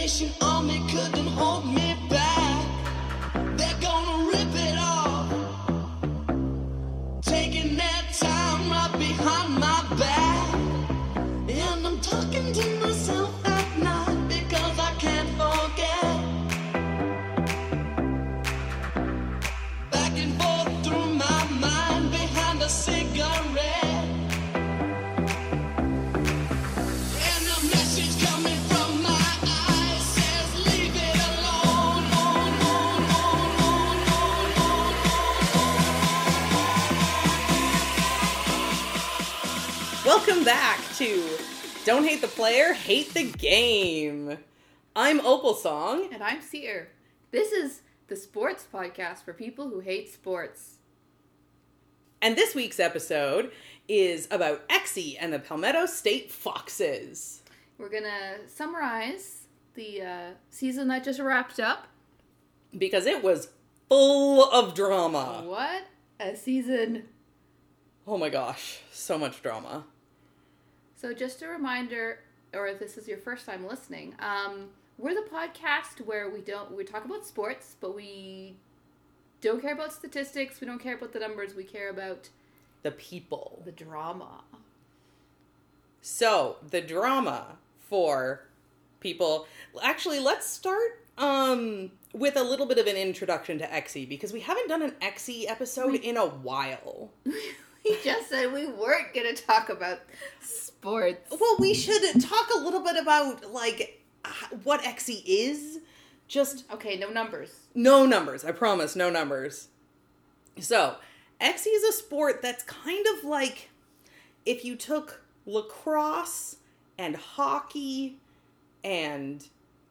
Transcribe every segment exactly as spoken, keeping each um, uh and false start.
Salvation Army couldn't hold me back. They're gonna rip it off, taking their time right behind my back. And I'm talking to myself at night because I can't forget. Back and forth through my mind behind a cigarette. And the message coming from my eyes says, leave it alone. Welcome back to Don't Hate the Player, Hate the Game. I'm Opal Song. And I'm Seer. This is the sports podcast for people who hate sports. And this week's episode is about Exie and the Palmetto State Foxes. We're going to summarize the uh, season that just wrapped up. Because it was full of drama. What a season. Oh my gosh, so much drama. So just a reminder, or if this is your first time listening, um, we're the podcast where we don't, we talk about sports, but we don't care about statistics, we don't care about the numbers, we care about The people. the drama. So, the drama for people... Actually, let's start um, with a little bit of an introduction to Exie, because we haven't done an Exie episode in a while. We just said we weren't going to talk about sports. Well, we should talk a little bit about, like, what Exie is. Just... Okay, no numbers. No numbers. I promise, no numbers. So, Exie is a sport that's kind of like if you took lacrosse and hockey and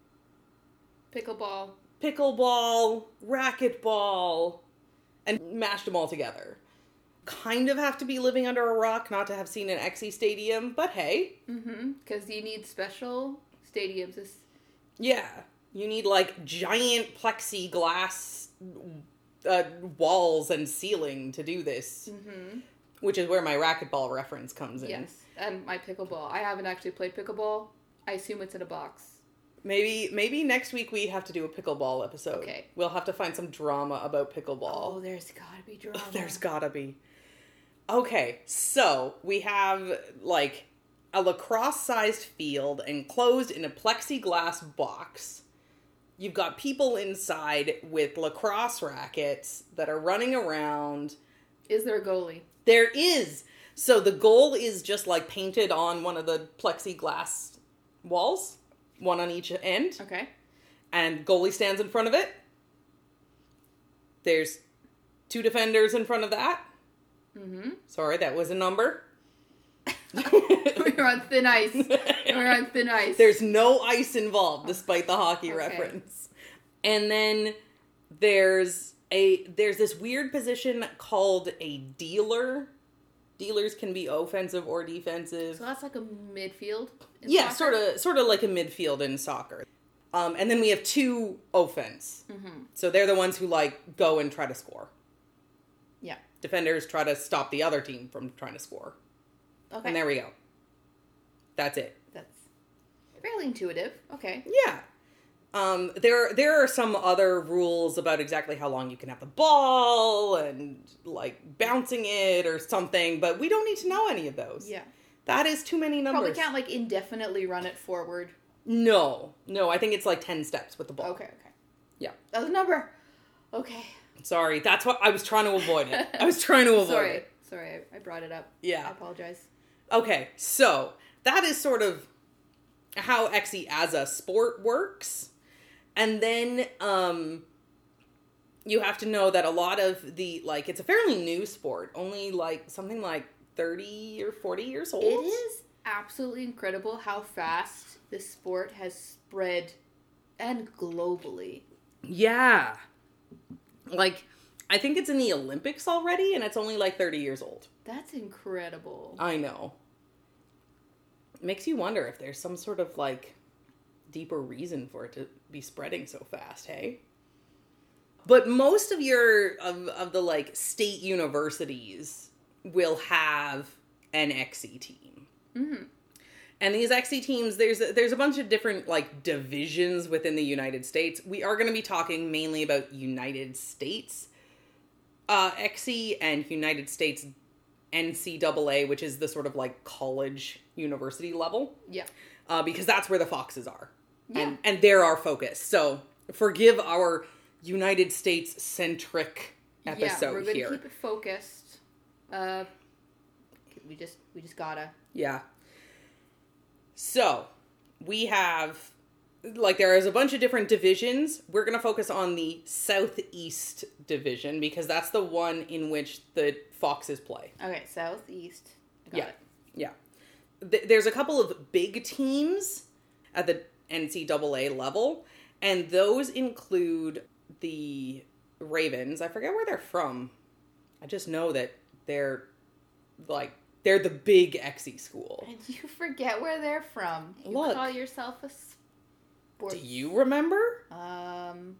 Pickleball. pickleball, racquetball, and mashed them all together. Kind of have to be living under a rock not to have seen an Exie stadium, but hey. Mm-hmm. Because you need special stadiums. This... Yeah. You need, like, giant plexiglass uh, walls and ceiling to do this. Mm-hmm. Which is where my racquetball reference comes in. Yes, and my pickleball. I haven't actually played pickleball. I assume it's in a box. Maybe maybe next week we have to do a pickleball episode. Okay. We'll have to find some drama about Oh, pickleball. there's gotta be drama. There's gotta be. Okay, so we have, like, a lacrosse-sized field enclosed in a plexiglass box. You've got people inside with lacrosse rackets that are running around. Is there a goalie? There is. So the goal is just, like, painted on one of the plexiglass walls. One on each end. Okay. And goalie stands in front of it. There's two defenders in front of that. Mm-hmm. Sorry, that was a number. We're on thin ice. We're on thin ice. There's no ice involved, despite the hockey Okay. reference. And then there's a there's this weird position called a dealer. Dealers can be offensive or defensive. So that's like a midfield? in Yeah, soccer? sort of sort of like a midfield in soccer. Um, and then we have two offense. Mm-hmm. So they're the ones who, like, go and try to score. Yeah. Defenders try to stop the other team from trying to score. Okay. And there we go. That's it. That's fairly intuitive. Okay. Yeah. Um, there there are some other rules about exactly how long you can have the ball and, like, bouncing it or something, but we don't need to know any of those. Yeah. That is too many numbers. Probably can't, like, indefinitely run it forward. No. No, I think it's like ten steps with the ball. Okay, okay. Yeah. That was a number. Okay. Sorry, that's what I was trying to avoid it. I was trying to avoid Sorry. it. Sorry, I, I brought it up. Yeah. I apologize. Okay, so that is sort of how Exie as a sport works. And then um, you have to know that a lot of the, like, it's a fairly new sport. Only, like, something like thirty or forty years old. It is absolutely incredible how fast this sport has spread, and globally. Yeah. Like, I think it's in the Olympics already, and it's only, like, thirty years old. That's incredible. I know. It makes you wonder if there's some sort of, like, deeper reason for it to be spreading so fast, hey? But most of your, of, of the, like, state universities will have an Exie team. Mm-hmm. And these X C teams, there's a, there's a bunch of different like divisions within the United States. We are going to be talking mainly about United States uh, X C and United States N C double A, which is the sort of like college university level. Yeah. Uh, because that's where the Foxes are. Yeah. And, and they're our focus. So forgive our United States centric episode yeah, we're gonna here. keep it focused. Uh, we just we just gotta. Yeah. So, we have, like, there is a bunch of different divisions. We're going to focus on the Southeast Division because that's the one in which the Foxes play. Okay, Southeast. I got Yeah. it. Yeah. Th- there's a couple of big teams at the N C double A level, and those include the Ravens. I forget where they're from. I just know that they're, like, they're the big X E school. And you forget where they're from. You Look. call yourself a sports. Do you remember? Um.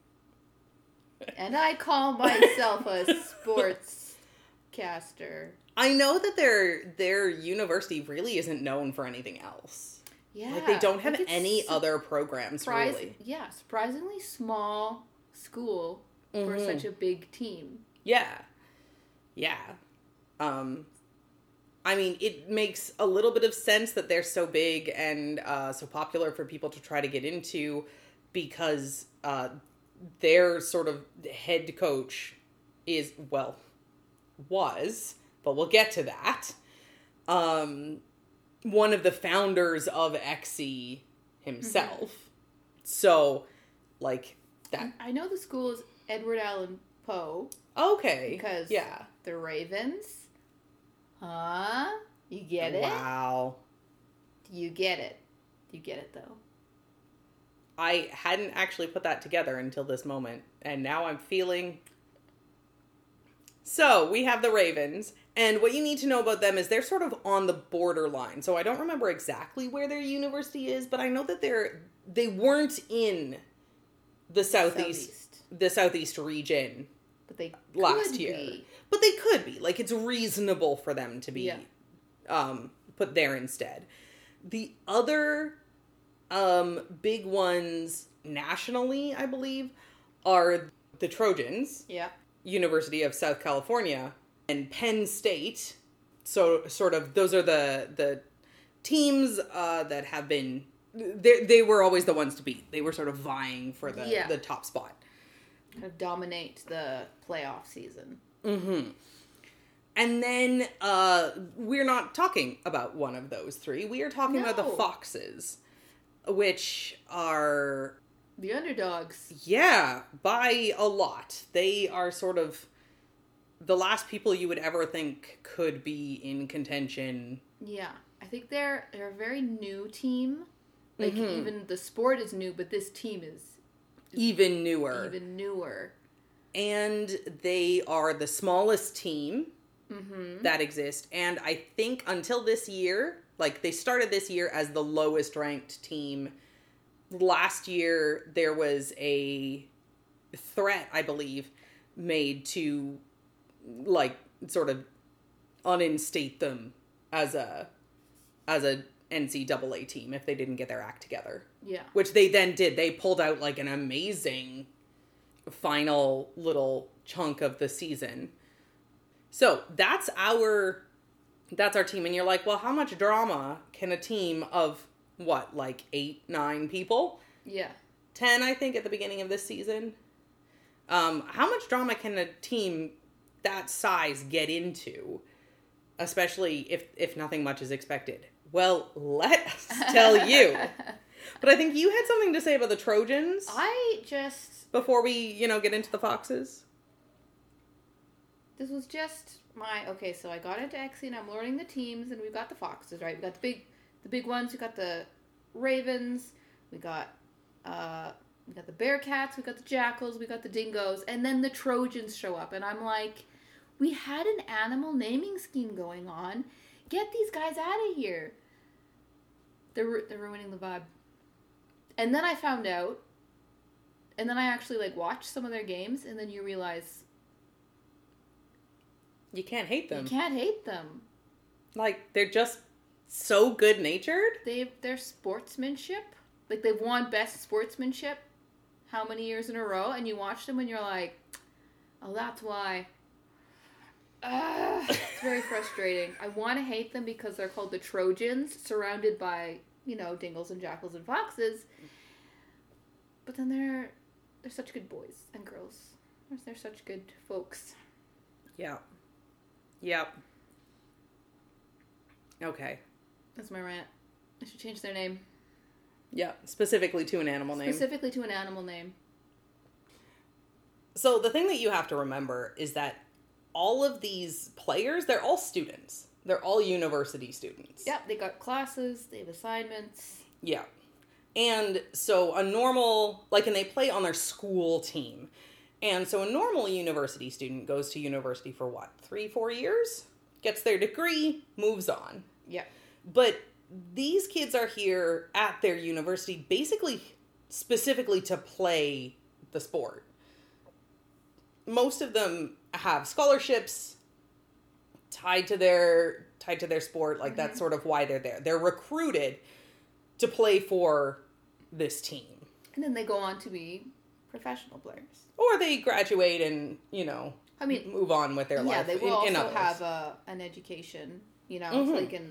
And I call myself a sports caster. I know that their their university really isn't known for anything else. Yeah. Like they don't have like it's any su- other programs surprise- really. Yeah, surprisingly small school for Mhm. such a big team. Yeah. Yeah. Um I mean, it makes a little bit of sense that they're so big and uh, so popular for people to try to get into because uh, their sort of head coach is, well, was, but we'll get to that, um, one of the founders of X E himself. Mm-hmm. So, like, that. I know the school is Edward Allan Poe. Okay. Because yeah. the Ravens. Huh? You get it? Wow. You get it. You get it, though. I hadn't actually put that together until this moment, and now I'm feeling... So, we have the Ravens, and what you need to know about them is they're sort of on the borderline. So, I don't remember exactly where their university is, but I know that they're they weren't in the Southeast, Southeast. the Southeast region But they last could year. be. But they could be. Like, it's reasonable for them to be Yeah. um, put there instead. The other um, big ones nationally, I believe, are the Trojans, Yeah. University of South California, and Penn State. So, sort of, those are the the teams uh, that have been... They, they were always the ones to beat. They were sort of vying for the, Yeah. the top spot. Kind of dominate the playoff season. Mm-hmm. And then uh, we're not talking about one of those three. We are talking about the No. Foxes, which are, The underdogs. yeah, by a lot. They are sort of the last people you would ever think could be in contention. Yeah. I think they're they're a very new team. Like, Mhm. even the sport is new, but this team is Even newer. even newer. And they are the smallest team Mm-hmm. that exist. And I think until this year, like they started this year as the lowest ranked team. Last year, there was a threat, I believe, made to like sort of uninstate them as a as a N C double A team if they didn't get their act together. Yeah. Which they then did. They pulled out like an amazing final little chunk of the season. So that's our that's our team. And you're like, well, how much drama can a team of what, like eight, nine people? Yeah. Ten, I think, at the beginning of this season. Um, how much drama can a team that size get into? Especially if, if nothing much is expected. Well, let us tell you. But I think you had something to say about the Trojans I just before we, you know, get into the Foxes. this was just my okay. So I got into X E and I'm learning the teams, and we've got the Foxes, right? We got the big, the big ones. We got the Ravens. We got, uh, we got the Bearcats. We got the Jackals. We got the Dingoes, and then the Trojans show up, and I'm like, we had an animal naming scheme going on. Get these guys out of here. They're ru- they're ruining the vibe. And then I found out, and then I actually like watched some of their games, and then you realize You can't hate them. you can't hate them. Like, they're just so good-natured. They their sportsmanship, like they've won best sportsmanship how many years in a row, and you watch them and you're like, oh, that's why. Uh, it's very frustrating. I want to hate them because they're called the Trojans, surrounded by, you know, dingles and jackals and foxes. But then they're they're such good boys and girls. They're such good folks. Yeah. Yep. Okay. That's my rant. I should change their name. Yeah, specifically to an animal name. Specifically to an animal name. So the thing that you have to remember is that all of these players, they're all students. They're all university students. Yep, they got classes, they have assignments. Yeah. And so a normal, like, and they play on their school team. And so a normal university student goes to university for what? Three, four years? Gets their degree, moves on. Yeah. But these kids are here at their university basically specifically to play the sport. Most of them have scholarships tied to their tied to their sport. Like, mm-hmm. That's sort of why they're there. They're recruited to play for this team. And then they go on to be professional players. Or they graduate and, you know, I mean, move on with their yeah, life. Yeah, they will in, in also others. have a, an education, you know, Mm-hmm. so they can...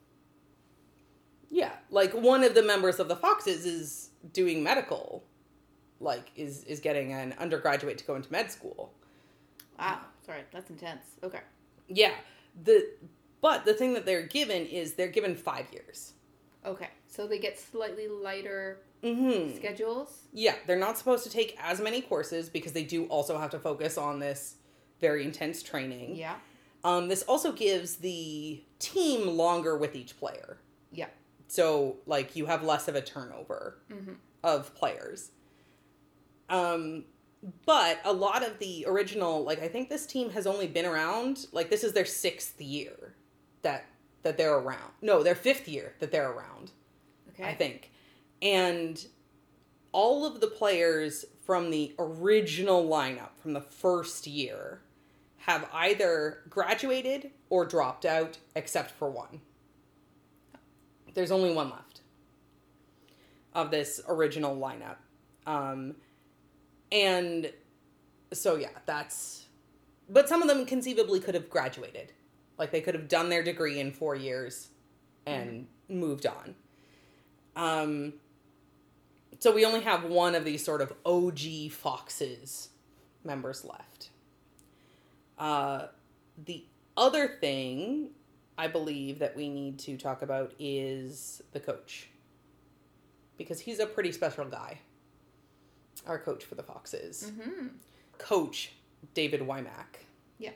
Yeah, like one of the members of the Foxes is doing medical, like is is getting an undergraduate to go into med school. Wow, sorry, that's intense. Okay. Yeah, the but the thing that they're given is they're given five years. Okay, so they get slightly lighter Mm-hmm. schedules. Yeah, they're not supposed to take as many courses because they do also have to focus on this very intense training. Yeah. Um, this also gives the team longer with each player. Yeah. So, like, you have less of a turnover Mm-hmm. of players. Um, but a lot of the original, like, I think this team has only been around, like, this is their sixth year that that they're around. No, their fifth year that they're around, Okay. I think. And all of the players from the original lineup from the first year have either graduated or dropped out, except for one. There's only one left of this original lineup. Um, and so, yeah, that's... But some of them conceivably could have graduated. Like, they could have done their degree in four years and mm-hmm. moved on. Um, so we only have one of these sort of O G Foxes members left. Uh, the other thing... I believe that we need to talk about is the coach. Because he's a pretty special guy. Our coach for the Foxes. Mm-hmm. Coach David Wymack. Yeah.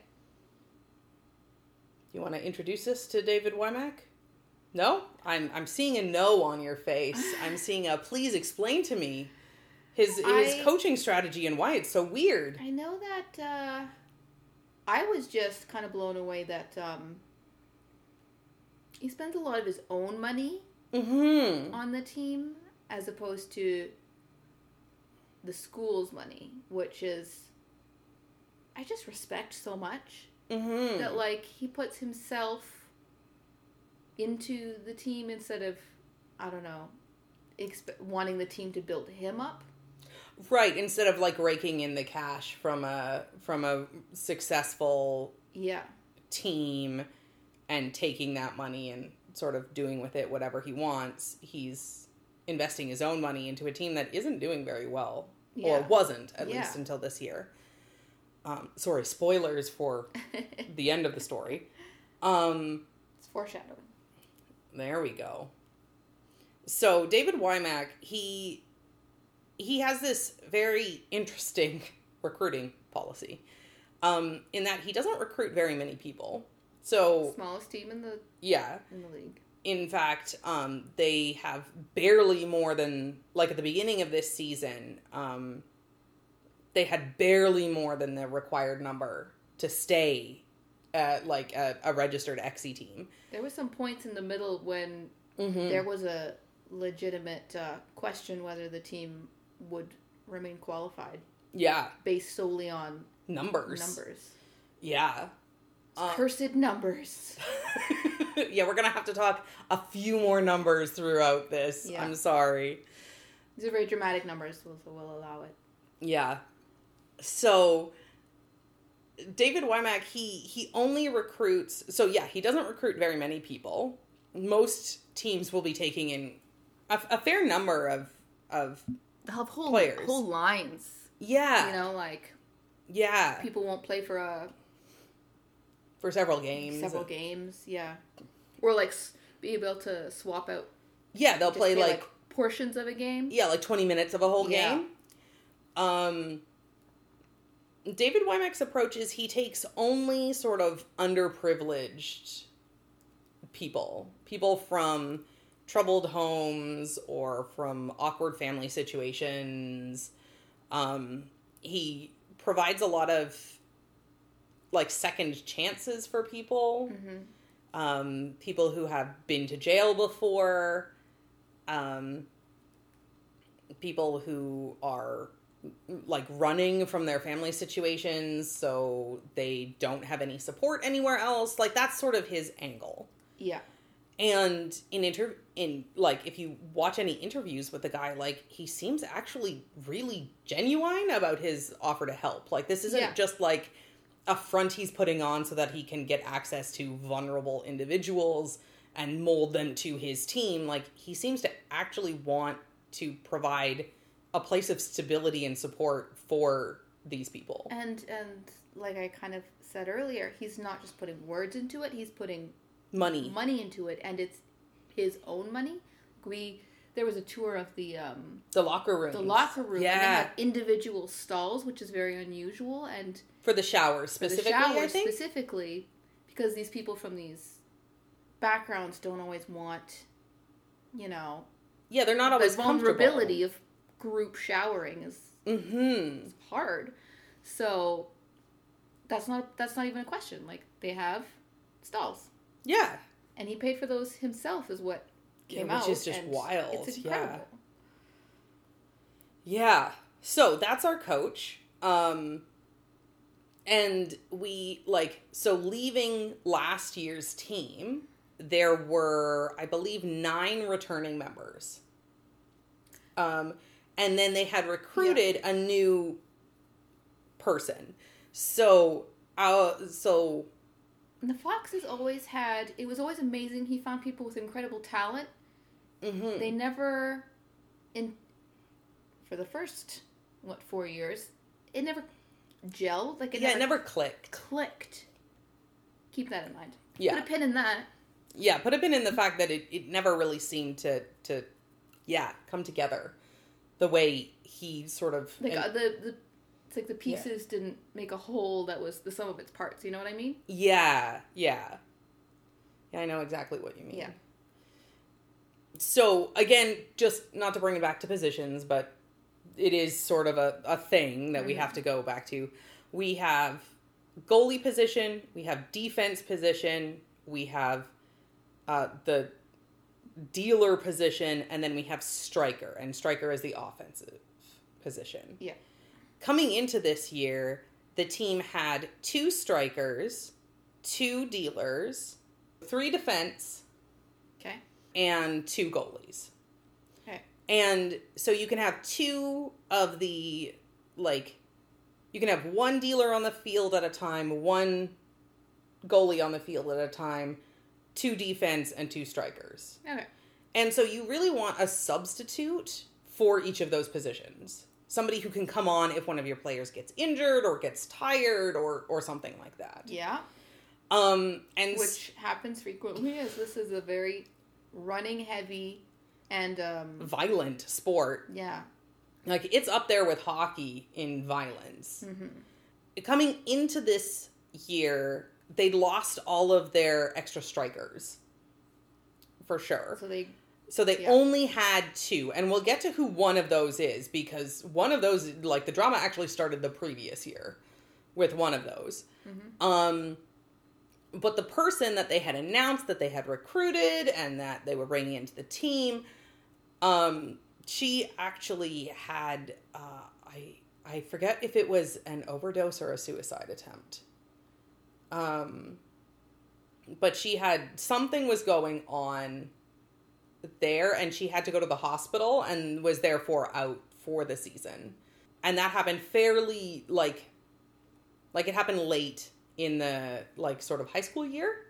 You want to introduce us to David Wymack? No? I'm I'm seeing a no on your face. I'm seeing a please explain to me his his I, coaching strategy and why it's so weird. I know that uh, I was just kind of blown away that um, he spends a lot of his own money Mm-hmm. on the team as opposed to the school's money, which is, I just respect so much Mm-hmm. that, like, he puts himself into the team instead of, I don't know, expe- wanting the team to build him up. Right, instead of like raking in the cash from a from a successful Yeah. team and taking that money and sort of doing with it whatever he wants, he's investing his own money into a team that isn't doing very well. Yeah. Or wasn't, at Yeah. least until this year. Um, sorry, spoilers for the end of the story. Um, It's foreshadowing. there we go. So David Wymack, he he has this very interesting recruiting policy, um, in that he doesn't recruit very many people. So Smallest team in the yeah, in the league. in fact, um, they have barely more than, like at the beginning of this season, um, they had barely more than the required number to stay at like a, a registered X E team. There were some points in the middle when Mm-hmm. there was a legitimate uh, question whether the team would remain qualified Yeah, based solely on numbers. numbers. Yeah. Uh, Cursed numbers. yeah, we're going to have to talk a few more numbers throughout this. Yeah. I'm sorry. These are very dramatic numbers, so we'll allow it. Yeah. So David Wymack, he he only recruits. So yeah, he doesn't recruit very many people. Most teams will be taking in a, a fair number of of They'll have whole players. whole lines. Yeah. You know, like Yeah. people won't play for a For several games. several games. Yeah, or like s- be able to swap out. Yeah, they'll just play play, like, portions of a game. yeah, like twenty minutes of a whole Yeah. game. Um David Wymack's approach is he takes only sort of underprivileged people, people from troubled homes or from awkward family situations. Um, he provides a lot of like second chances for people, Mm-hmm. um, people who have been to jail before, um, people who are like running from their family situations, so they don't have any support anywhere else. Like that's sort of his angle. Yeah. And in inter in like if you watch any interviews with the guy, like he seems actually really genuine about his offer to help. Like this isn't Yeah. just like a front he's putting on so that he can get access to vulnerable individuals and mold them to his team. Like he seems to actually want to provide a place of stability and support for these people. And and like I kind of said earlier, he's not just putting words into it; he's putting Money. money into it, and it's his own money. We there was a tour of the um The locker room. the locker room, Yeah. and they have individual stalls, which is very unusual, and For the showers for the specifically, I showers think. specifically, because these people from these backgrounds don't always want, you know, Yeah, they're not always the comfortable. vulnerability of group showering is Mm-hmm. hard. So that's not that's not even a question. Like they have stalls, Yeah. and he paid for those himself, is what Yeah, came which out. is just and wild, It's yeah. incredible. Yeah. So that's our coach. Um, and we, like, so leaving last year's team, there were, I believe, nine returning members. Um, and then they had recruited a new person. So, uh, so, And the Foxes always had. It was always amazing. He found people with incredible talent. mhm. They never, in for the first what four years, it never gelled. Like it yeah, never, it never clicked. clicked. Keep that in mind. Yeah. Put a pin in that. Yeah, put a pin in the fact that it, it never really seemed to, to, yeah, come together the way he sort of... Like and- uh, the the. It's like the pieces didn't make a whole that was the sum of its parts. You know what I mean? yeah, yeah. Yeah, I know exactly what you mean. Yeah. So, again, just not to bring it back to positions, but it is sort of a, a thing that we Mhm. have to go back to. We have goalie position, we have defense position, we have uh, the dealer position, and then we have striker, and striker is the offensive position. Yeah. Coming into this year, the team had two strikers, two dealers, three defense, Okay. and two goalies. Okay. And so you can have two of the, like, you can have one dealer on the field at a time, one goalie on the field at a time, two defense, and two strikers. Okay. And so you really want a substitute for each of those positions. Somebody who can come on if one of your players gets injured or gets tired or, or something like that. Yeah. Um, and s- Which happens frequently, as this is a very running heavy and um violent sport. yeah. Like, it's up there with hockey in violence. Mm-hmm. Coming into this year, they lost all of their extra strikers. For sure. So they So they Yeah. only had two. And we'll get to who one of those is, because one of those, like, the drama actually started the previous year with one of those. Mhm. Um, but the person that they had announced that they had recruited and that they were bringing into the team, um, she actually had, uh, I I forget if it was an overdose or a suicide attempt. Um, but she had, something was going on there, and she had to go to the hospital and was therefore out for the season. And that happened fairly, like, like it happened late in the, like, sort of high school year.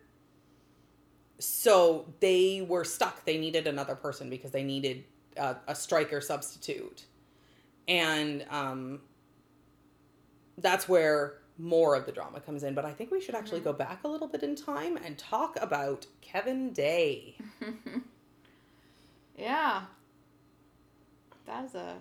So they were stuck. They needed another person because they needed a, a striker substitute. And um, that's where more of the drama comes in. But I think we should actually mm-hmm. go back a little bit in time and talk about Kevin Day. Yeah. That's a...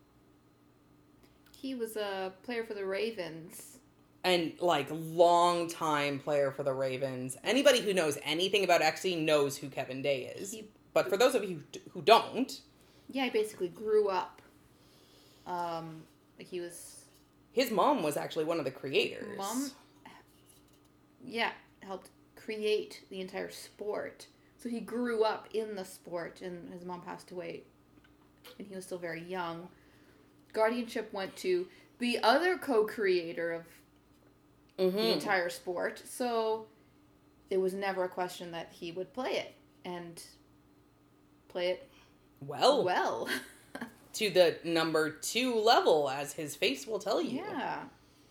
He was a player for the Ravens. And, like, long-time player for the Ravens. Anybody who knows anything about X E knows who Kevin Day is. He, but for those of you who don't... Yeah, he basically grew up. Um, like, he was... His mom was actually one of the creators. Mom, yeah, helped create the entire sport. So he grew up in the sport, and his mom passed away, and he was still very young. Guardianship went to the other co-creator of mm-hmm. the entire sport, so there was never a question that he would play it, and play it well. Well. To the number two level, as his face will tell you. Yeah.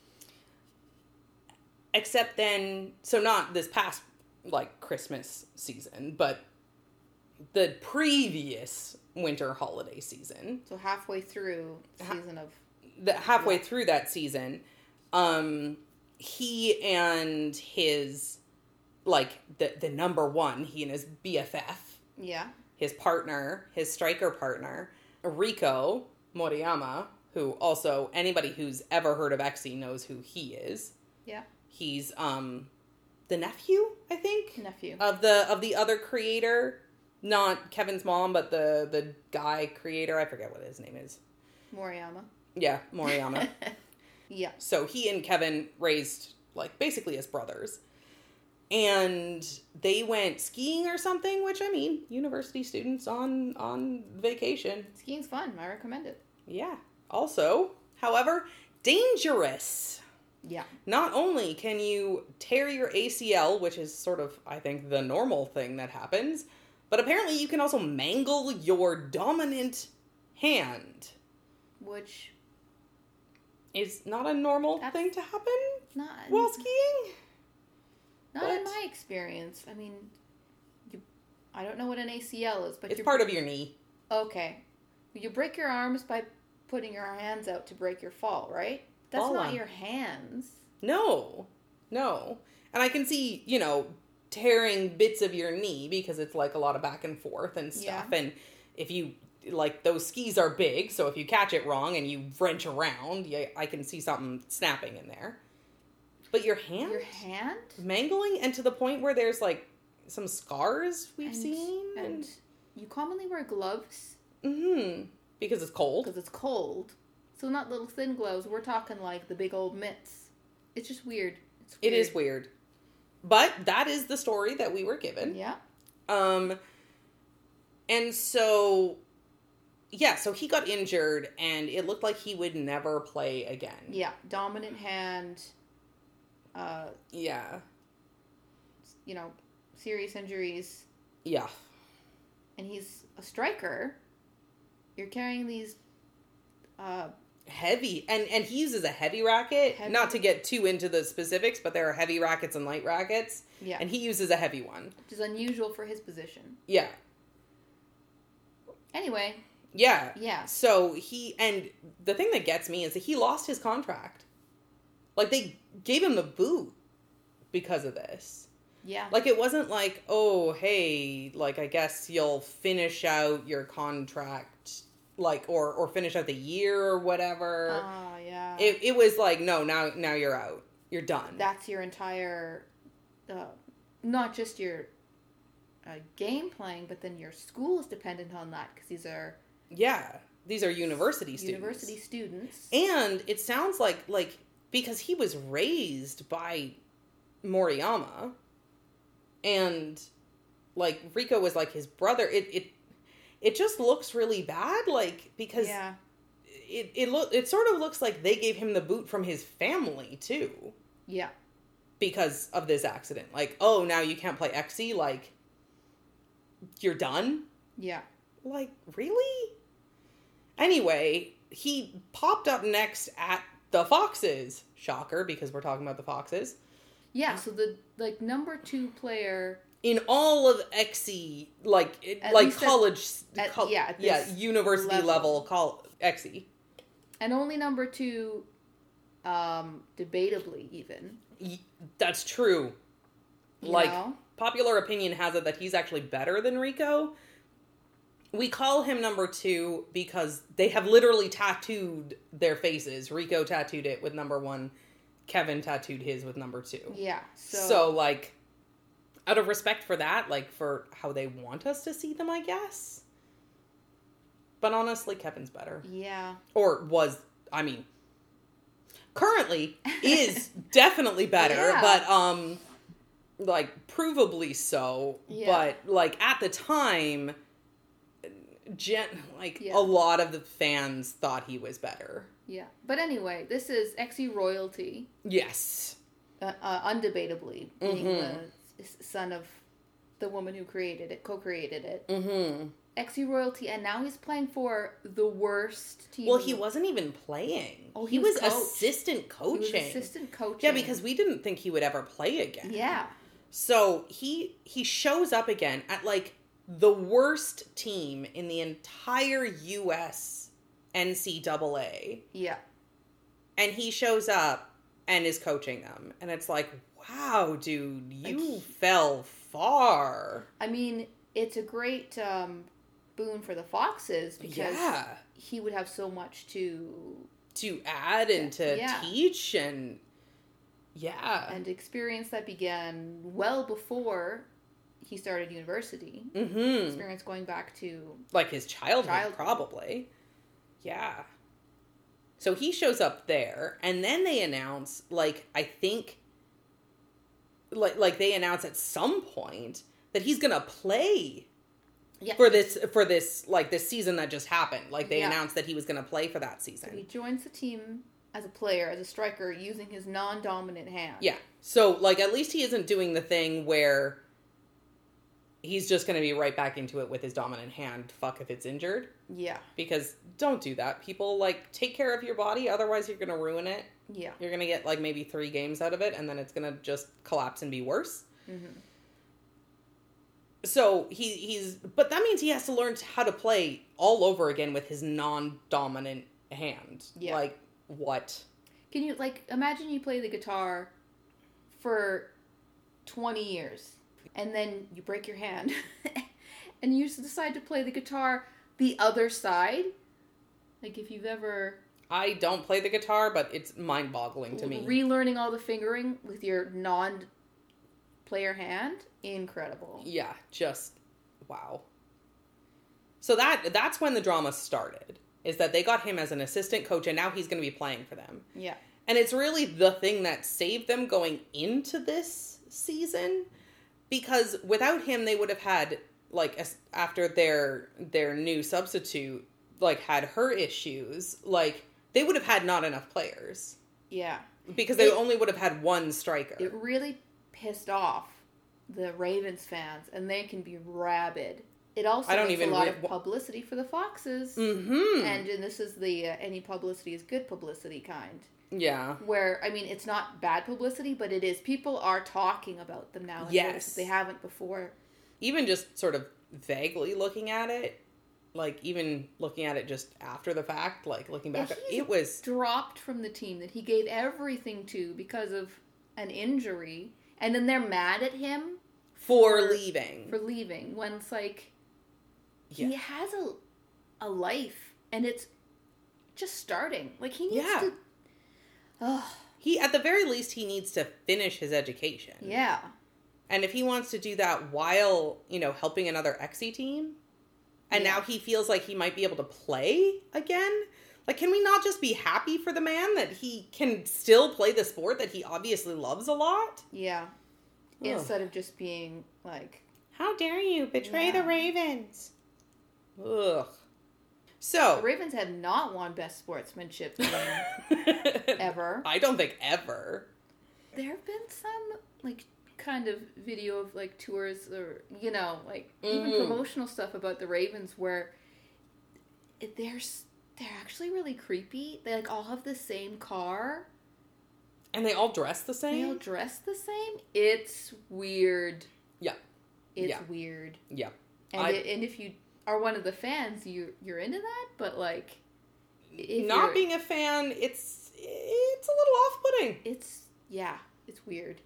Except then, so not this past, like, Christmas season, but the previous winter holiday season. So halfway through the season of... The, halfway yeah. through that season, um, he and his, like, the, the number one, he and his B F F. Yeah. His partner, his striker partner... Rico Moriyama, who also, anybody who's ever heard of X E knows who he is. Yeah. He's, um, the nephew, I think? Nephew. Of the, of the other creator. Not Kevin's mom, but the, the guy creator. I forget what his name is. Moriyama. Yeah, Moriyama. Yeah. So he and Kevin raised, like, basically as brothers. And they went skiing or something, which, I mean, university students on, on vacation. Skiing's fun. I recommend it. Yeah. Also, however, dangerous. Yeah. Not only can you tear your A C L, which is sort of, I think, the normal thing that happens, but apparently you can also mangle your dominant hand. Which is not a normal thing to happen not, while skiing. Not but in my experience. I mean, you, I don't know what an A C L is, but it's part of your knee. Okay. You break your arms by putting your hands out to break your fall, right? That's fall not on. Your hands. No. No. And I can see, you know, tearing bits of your knee because it's like a lot of back and forth and stuff. Yeah. And if you, like, those skis are big, so if you catch it wrong and you wrench around, yeah, I can see something snapping in there. But your hand? Your hand? Mangling, and to the point where there's, like, some scars we've and, seen. And, and you commonly wear gloves. Mm-hmm. Because it's cold. Because it's cold. So not little thin gloves. We're talking, like, the big old mitts. It's just weird. It's weird. It is weird. But that is the story that we were given. Yeah. Um, and so, yeah, so he got injured, and it looked like he would never play again. Yeah, dominant hand... Uh, yeah. You know, serious injuries. Yeah. And he's a striker. You're carrying these... Uh, heavy. And, and he uses a heavy racket. Heavy. Not to get too into the specifics, but there are heavy rackets and light rackets. Yeah. And he uses a heavy one. Which is unusual for his position. Yeah. Anyway. Yeah. Yeah. So he... And the thing that gets me is that he lost his contract. Like, they gave him the boot because of this. Yeah. Like, it wasn't like, oh, hey, like, I guess you'll finish out your contract, like, or, or finish out the year or whatever. Oh, yeah. It it was like, no, now now you're out. You're done. That's your entire, uh, not just your uh, game playing, but then your school is dependent on that, because these are... Yeah. These are university students. University students. And it sounds like, like... Because he was raised by Moriyama, and, like, Rico was, like, his brother. It it it just looks really bad, like, because yeah. it it look it sort of looks like they gave him the boot from his family too. Yeah. because of this accident. Like, oh, now you can't play X C? Like, you're done? Yeah. Like, really? Anyway, he popped up next at the Foxes. Shocker, because we're talking about the Foxes. Yeah, so the, like, number two player... In all of X C, like, it, At like least at- college... at- col- yeah, at yeah, this university level, level. col- X C. And only number two, um, debatably even. Y- That's true. You Like, know? popular opinion has it that he's actually better than Rico. We call him number two because they have literally tattooed their faces. Rico tattooed it with number one. Kevin tattooed his with number two. Yeah, so... So, like, out of respect for that, like, for how they want us to see them, I guess. But honestly, Kevin's better. Yeah. Or was, I mean, currently is definitely better, Yeah. but, um, like, provably so. Yeah. But, like, at the time, gen- like, Yeah. a lot of the fans thought he was better. Yeah. But anyway, this is X E royalty, Yes. uh, uh, undebatably, being Mhm. the s- son of the woman who created it, co-created it. Mm-hmm. X E royalty, and now he's playing for the worst team. Well, he wasn't even playing. Oh, he, he was, was coach. assistant He coaching. was assistant coaching. Yeah, because we didn't think he would ever play again. Yeah. So he he shows up again at like the worst team in the entire U S N C double A. Yeah. And he shows up and is coaching them. And it's like, wow, dude, you Like, fell far. I mean, it's a great um, boon for the Foxes because Yeah. he would have so much to To add and to Yeah. teach and yeah. and experience that began well before he started university. Mm-hmm. Experience going back to Like his childhood, Childhood. probably. Yeah. So he shows up there, and then they announce, like, I think, like, like they announce at some point that he's gonna play yeah, for this, for this, like, this season that just happened. Like, they Yeah. announced that he was gonna play for that So he season. joins the team as a player, as a striker, using his non-dominant hand. Yeah. So, like, at least he isn't doing the thing where he's just gonna be right back into it with his dominant hand. Fuck if it's injured. Yeah. Because don't do that. People, like, take care of your body, otherwise you're going to ruin it. Yeah. You're going to get, like, maybe three games out of it, and then it's going to just collapse and be worse. Mm-hmm. So, he he's... But that means he has to learn how to play all over again with his non-dominant hand. Yeah. Like, what? Can you, like, imagine you play the guitar for twenty years, and then you break your hand, and you just decide to play the guitar the other side? Like, if you've ever... I don't play the guitar, but it's mind-boggling to me. Relearning all the fingering with your non-player hand? Incredible. Yeah, just wow. So that that's when the drama started. Is that they got him as an assistant coach, and now he's going to be playing for them. Yeah. And it's really the thing that saved them going into this season, because without him, they would have had, like, as, after their their new substitute, like, had her issues, like, they would have had not enough players. Yeah. Because they It- only would have had one striker. It really pissed off the Ravens fans, and they can be rabid. It also I don't makes even a lot re- of publicity for the Foxes. Mm-hmm. And, and this is the uh, any publicity is good publicity kind. Yeah. Where, I mean, it's not bad publicity, but it is. People are talking about them now. In Yes. ways that they haven't before. Even just sort of vaguely looking at it, like, even looking at it just after the fact, like, looking back, And he's it was... dropped from the team that he gave everything to because of an injury. And then they're mad at him For, for- leaving. for leaving. When it's like, Yeah. he has a, a life, and it's just starting. Like, he needs Yeah. to... Ugh. He, at the very least, he needs to finish his education. Yeah. And if he wants to do that while, you know, helping another X C team, and Yeah. now he feels like he might be able to play again, like, can we not just be happy for the man that he can still play the sport that he obviously loves a lot? Yeah. Ugh. Instead of just being, like... How dare you betray Yeah. the Ravens? Ugh. The So, Ravens have not won Best Sportsmanship game ever. I don't think ever. There have been some, like, kind of video of, like, tours or, you know, like, even Mhm. promotional stuff about the Ravens where they're, s- they're actually really creepy. They, like, all have the same car. And they all dress the They all same? dress the same. It's weird. Yeah. It's Yeah. weird. Yeah. And, I- it, and if you are one of the fans, you, you're into that, but, like... if Not you're- being a fan, it's it's a little off-putting. It's, yeah, it's weird.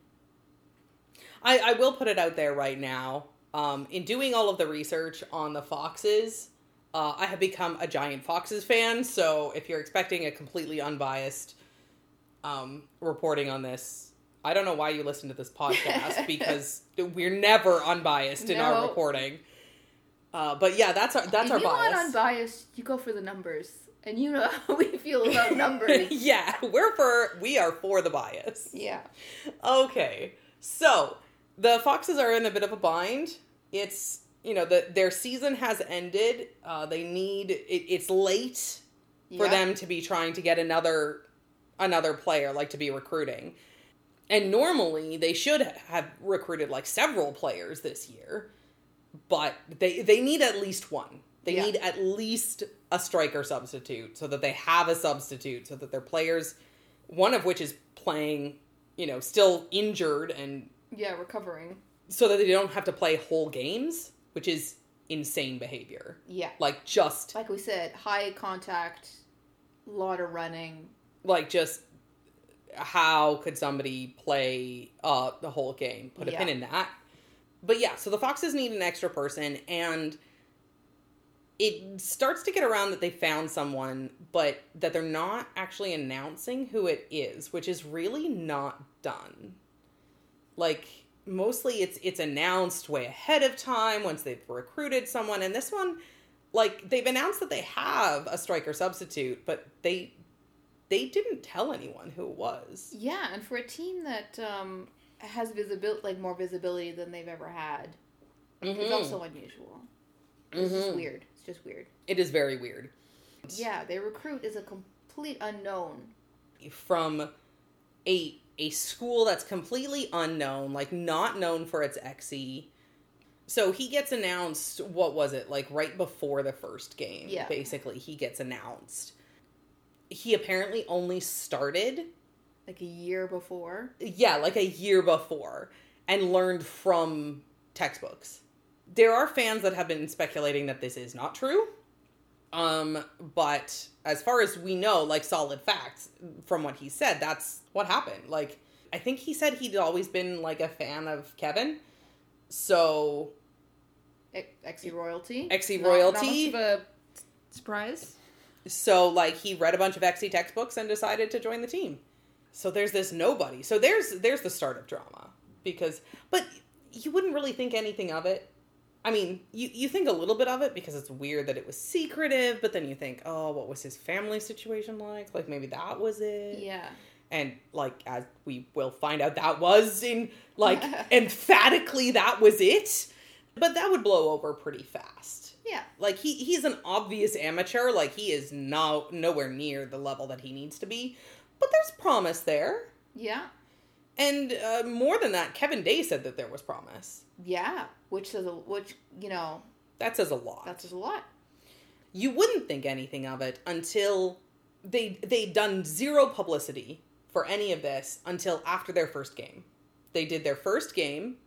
I, I will put it out there right now. Um, in doing all of the research on the Foxes, uh, I have become a giant Foxes fan, so if you're expecting a completely unbiased um, reporting on this, I don't know why you listen to this podcast, because we're never unbiased in our No. reporting. Uh, but yeah, that's our that's if our you bias. want unbiased, you go for the numbers. And you know how we feel about numbers. Yeah, we're for we are for the bias. Yeah. Okay, so the Foxes are in a bit of a bind. It's, you know, the, their season has ended. Uh, they need, it, it's late for Yeah. them to be trying to get another another player, like to be recruiting. And normally they should have recruited like several players this year, but they they need at least one. They Yeah. need at least a striker substitute so that they have a substitute so that their players, one of which is playing, you know, still injured, and Yeah, recovering. so that they don't have to play whole games, which is insane behavior. Yeah. Like just Like we said, high contact, lot of running. like just how could somebody play uh the whole game? Put a Yeah. pin in that. But yeah, so the Foxes need an extra person, and it starts to get around that they found someone, but that they're not actually announcing who it is, which is really not done. Like, mostly it's it's announced way ahead of time once they've recruited someone, and this one, like, they've announced that they have a striker substitute, but they they didn't tell anyone who it was. Yeah, and for a team that um, has visibility, like more visibility than they've ever had, Mhm. it's also unusual. It's just Mhm. weird. It's just weird. It is very weird. Yeah, their recruit is a complete unknown. From a a school that's completely unknown, like not known for its X E. So he gets announced, what was it, like right before the first game, Yeah. basically, he gets announced. He apparently only started, Like a year before. yeah, like a year before, and learned from textbooks. There are fans that have been speculating that this is not true. Um, but as far as we know, like solid facts from what he said, that's what happened. Like, I think he said he'd always been like a fan of Kevin. So, X E royalty. X E Not- royalty. Not much of a surprise. so like he read a bunch of X E textbooks and decided to join the team. So there's this nobody. So there's there's the start of drama, because, but you wouldn't really think anything of it. I mean, you, you think a little bit of it because it's weird that it was secretive, but then you think, oh, what was his family situation like? Like, maybe that was it. Yeah. And, like, as we will find out, that was in, like, emphatically that was it. But that would blow over pretty fast. Yeah. Like, he, he's an obvious amateur. Like, he is no, nowhere near the level that he needs to be. But there's promise there. Yeah. And uh, more than that, Kevin Day said that there was promise. Yeah. Which says a, which, you know, That says a lot. that says a lot. You wouldn't think anything of it until they they'd done zero publicity for any of this until after their first game. They did their first game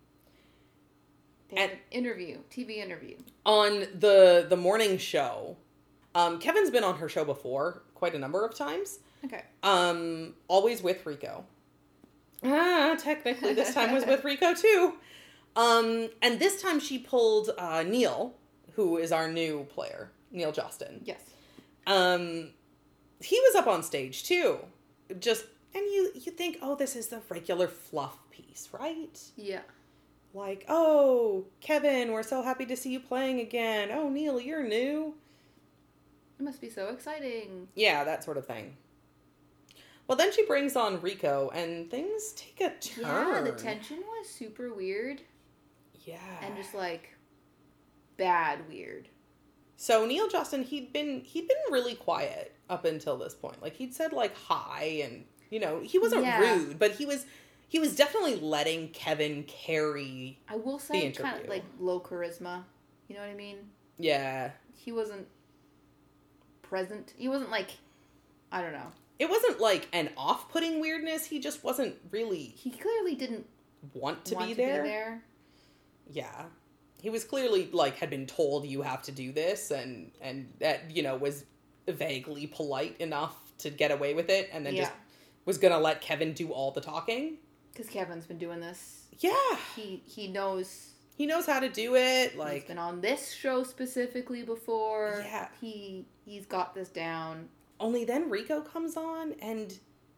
They had And- an interview, T V interview. on the the morning show. Um, Kevin's been on her show before, quite a number of times. Okay. Um, always with Rico. Ah, technically this time was with Rico too. Um, and this time she pulled uh, Neil, who is our new player, Neil Justin. Yes. Um, he was up on stage too. Just, and you, you think, oh, this is the regular fluff piece, right? Yeah. Like, oh, Kevin, we're so happy to see you playing again. Oh, Neil, you're new. It must be so exciting. Yeah, that sort of thing. Well, then she brings on Rico, and things take a turn. Yeah, the tension was super weird Yeah. and just like bad weird. So Neil Justin, he'd been he'd been really quiet up until this point. Like, he'd said like hi, and you know, he wasn't Yeah. rude, but he was he was definitely letting Kevin carry. I will say, kind of interview. like low charisma. You know what I mean? Yeah. He wasn't present. He wasn't like, I don't know. It wasn't like an off-putting weirdness. He just wasn't really He clearly didn't want to, want be, to there. be there. Yeah. He was clearly, like, had been told you have to do this and, and that, you know, was vaguely polite enough to get away with it and then Yeah. just was going to let Kevin do all the talking. Because Kevin's been doing this. Yeah. He he knows. He knows how to do it. He's Like, been on this show specifically before. Yeah. He, he's got this down. only then Rico comes on and,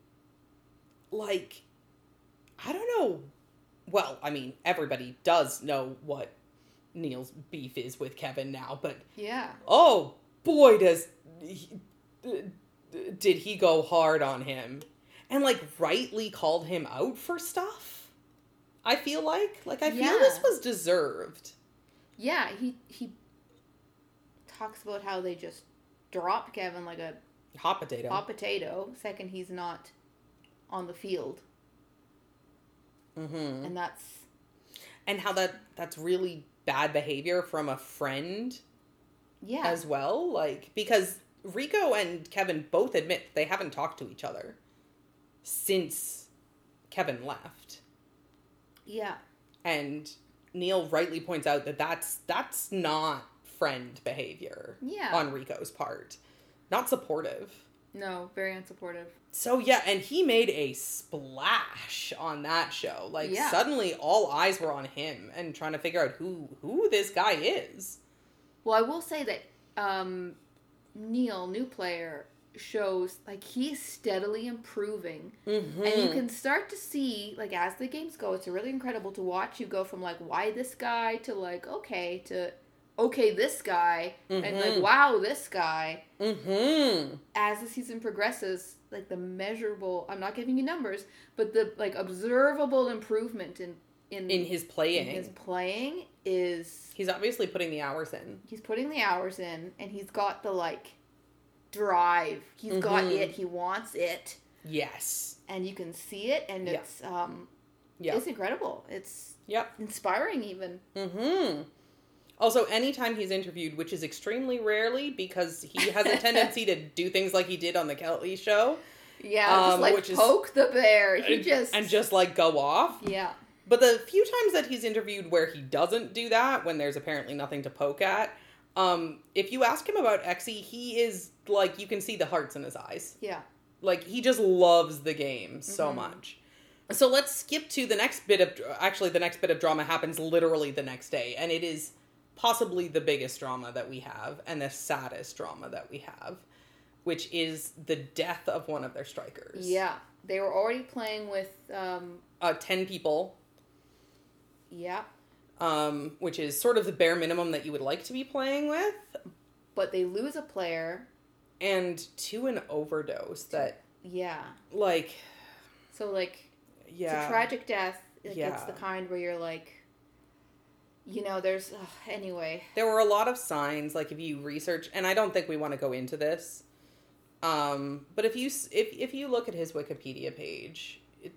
like, I don't know. Well, I mean, everybody does know what Neil's beef is with Kevin now, but Yeah. oh boy, does he, did he go hard on him and like rightly called him out for stuff. I feel like like I feel Yeah. this was deserved. Yeah, he he talks about how they just dropped Kevin like a Hot potato. hot potato second he's not on the field. Mm-hmm. And that's And how that that's really bad behavior from a friend yeah. as well. Like, because Rico and Kevin both admit they haven't talked to each other since Kevin left. Yeah. And Neil rightly points out that that's that's not friend behavior Yeah. on Rico's part. Not supportive. No, very unsupportive. So yeah, and he made a splash on that show. Like Yeah. suddenly all eyes were on him and trying to figure out who who this guy is. Well, I will say that um, Neil, new player, shows like he's steadily improving, Mm-hmm. and you can start to see like as the games go, it's really incredible to watch you go from like why this guy to like okay to okay this guy and like Mhm. wow this guy. Mm-hmm. As the season progresses, like the measurable, I'm not giving you numbers, but the like observable improvement in in, In his playing. in his playing is He's obviously putting the hours in. he's putting the hours in, and he's got the like drive. He's got Mhm. it. He wants it, Yes. and you can see it, and Yeah. it's um, Yeah. it's incredible. It's Yep. inspiring, even. Mm-hmm. Also, anytime he's interviewed, which is extremely rarely because he has a tendency to do things like he did on the Kelly show. Yeah, Um, just like which is- poke the bear. He and, just and just like go off. yeah, But the few times that he's interviewed where he doesn't do that, when there's apparently nothing to poke at, um, if you ask him about Exy, he is like, you can see the hearts in his eyes. yeah. Like, he just loves the game so Mhm. much. So let's skip to the next bit of, actually the next bit of drama happens literally the next day, and it is possibly the biggest drama that we have, and the saddest drama that we have, which is the death of one of their strikers. Yeah, they were already playing with um, Uh, ten people. yeah, Um, which is sort of the bare minimum that you would like to be playing with, but they lose a player. and to an overdose that, Yeah, like, so like yeah. it's a tragic death. Like, Yeah. It's the kind where you're like, you know, there's ugh, anyway. There were a lot of signs, like, if you research, and I don't think we want to go into this, um, but if you, s- if, if you look at his Wikipedia page, it,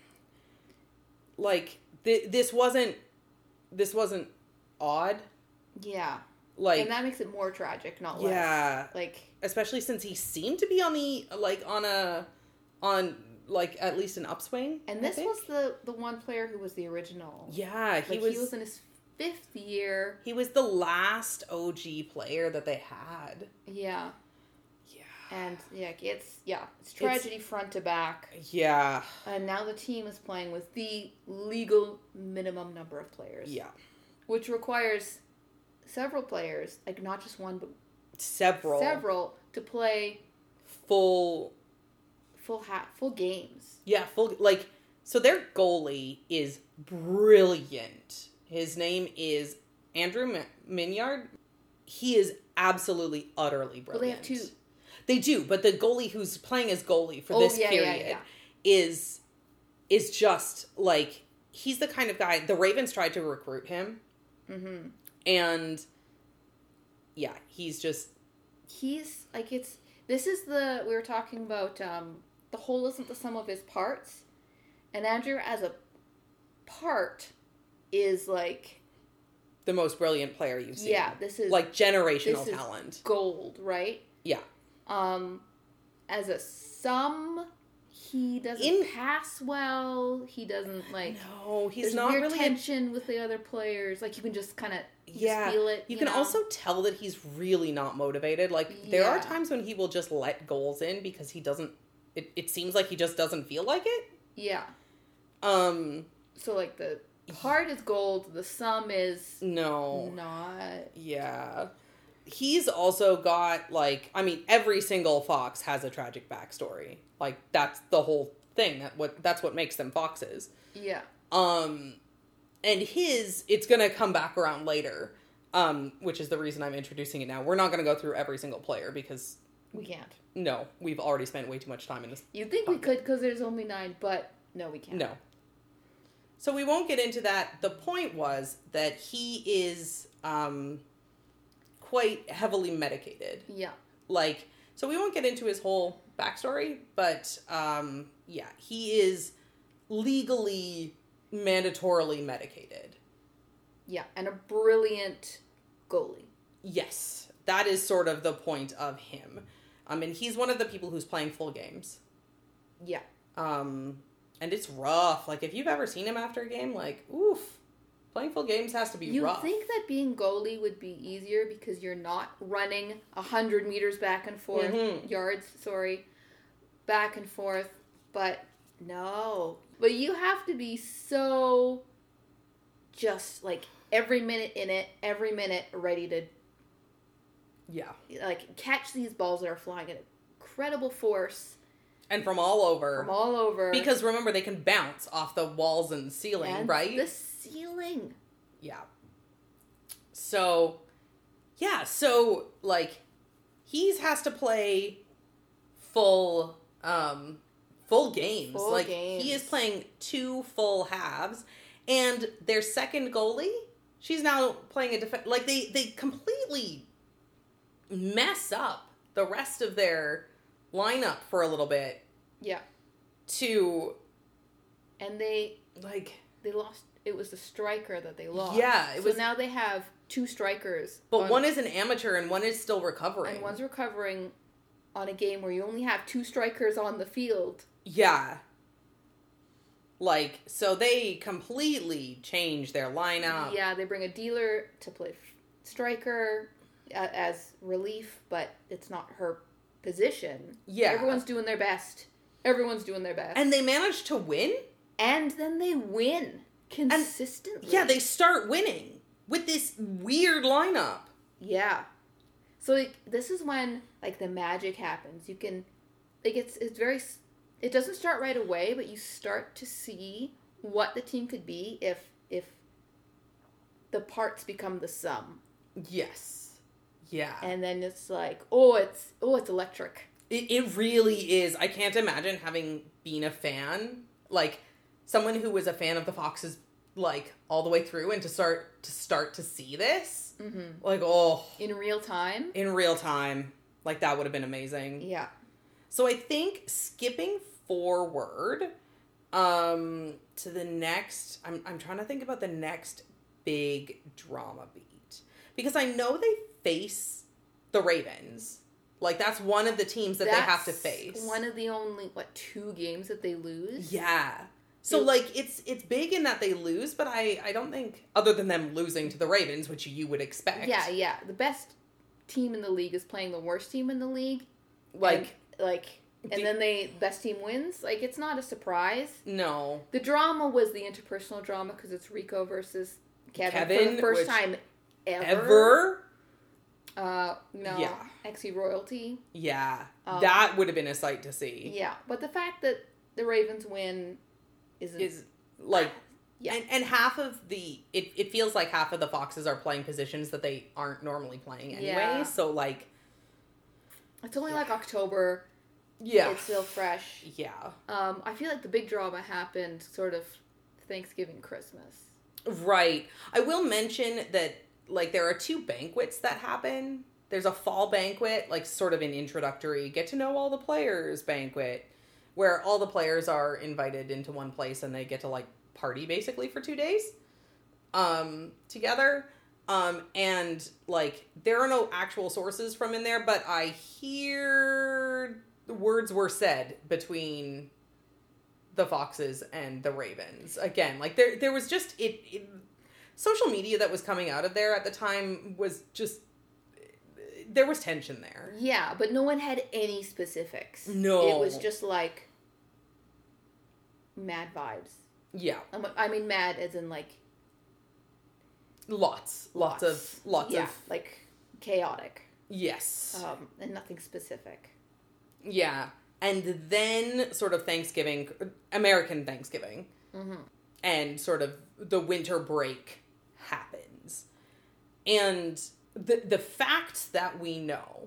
like, th- this wasn't, this wasn't odd, Yeah, like, and that makes it more tragic, not less. yeah, Like especially since he seemed to be on the, like, on a, on, like, at least an upswing. And I this think. was the the one player who was the original. Yeah, he Like, was, he was in his fifth year. he was the last O G player that they had. Yeah, Yeah. and yeah, it's yeah, it's tragedy front to back. Yeah. And now the team is playing with the legal minimum number of players. Yeah. Which requires several players, like not just one, but Several. several, to play Full. full ha- full games. Yeah, full. Like, so their goalie is brilliant. His name is Andrew Mi- Minyard. He is absolutely, utterly brilliant. Well, they have two. They do, but the goalie who's playing as goalie for Oh, this yeah, yeah, period yeah. is is just like, he's the kind of guy. The Ravens tried to recruit him, Mm-hmm. and yeah, he's just He's like it's. This is the we were talking about. Um, the whole isn't the sum of his parts, And Andrew, as a part, is like... The most brilliant player you've seen. Yeah, this is... Like, generational this talent. Is gold, right? Yeah. Um, as a sum, he doesn't In- pass well. He doesn't, like... No, he's there's not weird really... tension with the other players. Like, you can just kind of Yeah. feel it. You, You can know? also tell that he's really not motivated. Like, there are Yeah. times when he will just let goals in because he doesn't... It, it seems like he just doesn't feel like it. Yeah. Um... So, like, the part is gold. The sum is No. not. Yeah. He's also got, like, I mean, every single fox has a tragic backstory. Like, that's the whole thing. That what That's what makes them foxes. Yeah. Um, and his, it's gonna come back around later, um, which is the reason I'm introducing it now. We're not gonna go through every single player because... We can't. No, we've already spent way too much time in this. You'd think we could because there's only nine, but no, we can't. No. So we won't get into that. The point was that he is um, quite heavily medicated. Yeah. Like, so we won't get into his whole backstory, but um, yeah, he is legally, mandatorily medicated. Yeah, and a brilliant goalie. Yes, that is sort of the point of him. I mean, he's one of the people who's playing full games. Yeah. Um, and it's rough. Like, if you've ever seen him after a game, like, oof. Playing full games has to be You rough. think that being goalie would be easier because you're not running one hundred meters back and forth, Mhm. yards, sorry, back and forth, but no. But you have to be so just, like, every minute in it, every minute ready to, Yeah. like, catch these balls that are flying at incredible force And from all over. from all over. Because remember, they can bounce off the walls and ceiling, and right? the ceiling. Yeah. So, yeah, so, like, he has to play full, um, full games. Full like, games. he is playing two full halves. And their second goalie, she's now playing a defense. Like, they, they completely mess up the rest of their lineup for a little bit Yeah. to, And they like... they lost. It was the striker that they lost. Yeah, it so was- now they have two strikers. But on- one is an amateur and one is still recovering. and one's recovering on a game where you only have two strikers on the field. Yeah. Like, so they completely change their lineup. Yeah, they bring a dealer to play f- striker uh, as relief, but it's not her position. Yeah. Everyone's doing their best. Everyone's doing their best. And they manage to win? And then they win consistently. Yeah, they start winning with this weird lineup. Yeah. So like, this is when like the magic happens. You can like it's it's very it doesn't start right away, but you start to see what the team could be if if the parts become the sum. Yes. Yeah. And then it's like, "Oh, it's oh, it's electric." It, it really is. I can't imagine having been a fan, like someone who was a fan of the Foxes, like all the way through, and to start to start to see this, Mhm. like oh, In real time? in real time, like that would have been amazing. Yeah. So I think skipping forward, um, to the next, I'm I'm trying to think about the next big drama beat because I know they face the Ravens. Like, that's one of the teams that they have to That's face. One of the only what two games that they lose? Yeah. So, They- like, it's it's big in that they lose, but I, I don't think, other than them losing to the Ravens, which you would expect. Yeah, yeah. The best team in the league is playing the worst team in the league. Like, and, like and the- then they best team wins. Like, it's not a surprise. no. The drama was the interpersonal drama because it's Rico versus Kevin, for Kevin, the first which- time ever. Ever? Uh, no. Yeah. X E royalty. Yeah. Um, that would have been a sight to see. Yeah, but the fact that the Ravens win isn't. Is, like, Yeah. and, and half of the, it, it feels like half of the Foxes are playing positions that they aren't normally playing anyway. Yeah. So, like, It's only Yeah. like October. yeah. It's still fresh. Yeah. Um, I feel like the big drama happened sort of Thanksgiving, Christmas. Right. I will mention that, like, there are two banquets that happen. There's a fall banquet, like, sort of an introductory, get to know all the players banquet. where all the players are invited into one place and they get to like party basically for two days um, together. Um, and like there are no actual sources from in there, but I hear words were said between the Foxes and the Ravens. Again, like there there was just it, it social media that was coming out of there at the time was just there was tension there. Yeah, but no one had any specifics. No. It was just like mad vibes. Yeah. I'm- I mean mad as in like Lots. Lots, lots. of lots yeah, of like chaotic. yes. Um, and nothing specific. Yeah. And then sort of Thanksgiving, American Thanksgiving, Mm-hmm. and sort of the winter break happens. And the the facts that we know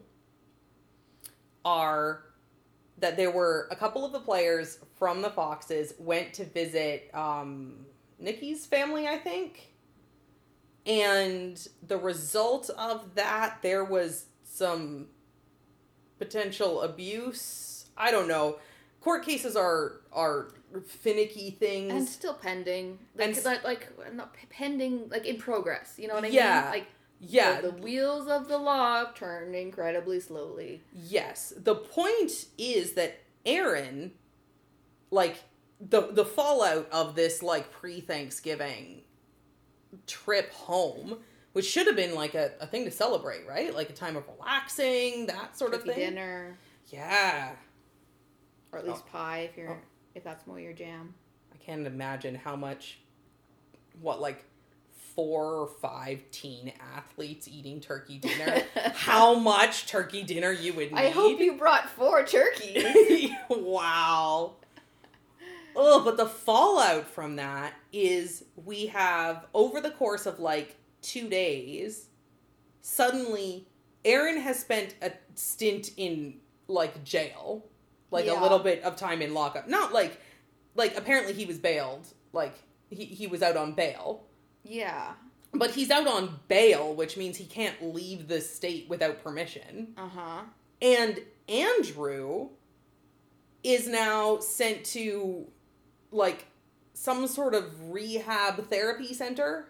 are that there were a couple of the players from the Foxes went to visit um, Nikki's family, I think. And the result of that, there was some potential abuse. I don't know. Court cases are are finicky things. And still pending. Like, And s- like, like, not p- pending, like in progress. You know what I Yeah. mean? Like, yeah. the, the wheels of the law turn incredibly slowly. Yes. The point is that Aaron, like, the the fallout of this, like, pre-Thanksgiving trip home, which should have been, like, a, a thing to celebrate, right? Like, a time of relaxing, that sort Turkey of thing. dinner, Yeah. or at least Oh. pie if you're Oh. if that's more your jam. I can't imagine how much, what, like, four or five teen athletes eating turkey dinner, how much turkey dinner you would need. I hope you brought four turkeys. Wow. Oh, but the fallout from that is we have, over the course of like two days, suddenly Aaron has spent a stint in like jail, like Yeah. a little bit of time in lockup. Not like, like apparently he was bailed, like he, he was out on bail. Yeah. But he's out on bail, which means he can't leave the state without permission. Uh huh. And Andrew is now sent to, like, some sort of rehab therapy center,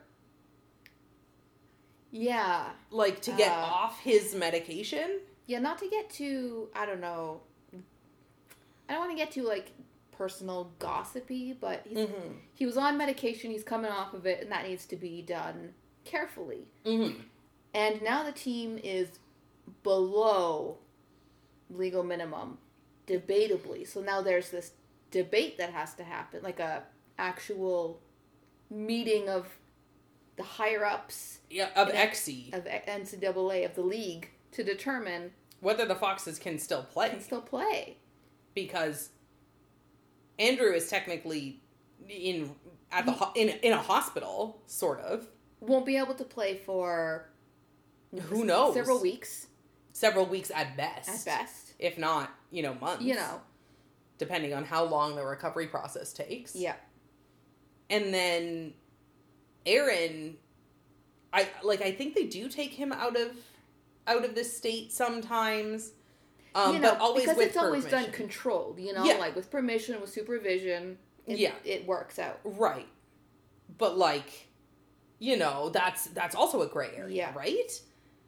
Yeah. like, to get Uh. off his medication. Yeah. Not to get too. I don't know. I don't want to get too like personal gossipy, but he's, Mm-hmm. he was on medication. He's coming off of it, and that needs to be done carefully. Mm-hmm. And now the team is below legal minimum, debatably. So now there's this debate that has to happen, like a actual meeting of the higher ups Yeah, of Yeah. X C. of N C double A of the league to determine Whether the Foxes can still play. can still play. Because Andrew is technically in at the ho- in in a hospital, sort of. Won't be able to play for Who knows? several weeks Several weeks at best. at best. If not, you know, months. You know, Depending on how long the recovery process takes. yeah, And then Aaron, I like I think they do take him out of out of the state sometimes. Um, you know, but always because with it's always permission. done controlled. You know, Yeah. like with permission, with supervision. It, Yeah. it works out. Right. But like, you know, that's that's also a gray area, Yeah. right?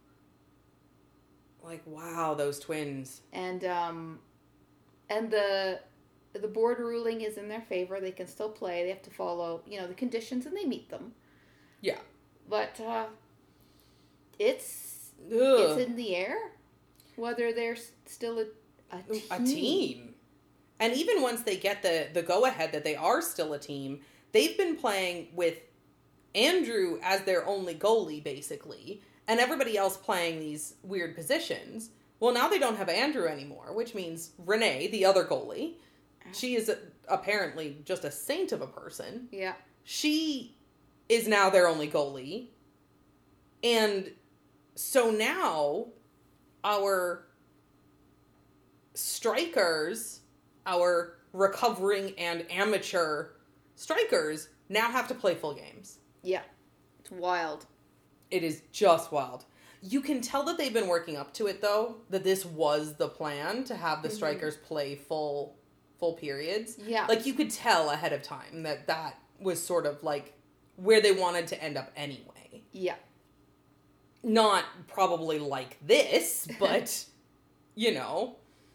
Like, wow, those twins. And um, and the the board ruling is in their favor. They can still play. They have to follow, you know, the conditions, and they meet them. Yeah. But uh, it's Ugh. it's in the air whether they're s- still a a team. A team. And even once they get the, the go-ahead that they are still a team, they've been playing with Andrew as their only goalie, basically, and everybody else playing these weird positions. Well, now they don't have Andrew anymore, which means Renee, the other goalie, she is a, apparently just a saint of a person. Yeah. She is now their only goalie. And so now our strikers, our recovering and amateur strikers, now have to play full games. Yeah. It's wild. It is just wild. You can tell that they've been working up to it, though, that this was the plan, to have the Mhm. strikers play full full periods. Yeah. Like, you could tell ahead of time that that was sort of, like, where they wanted to end up anyway. Yeah. Not probably like this, but, you know.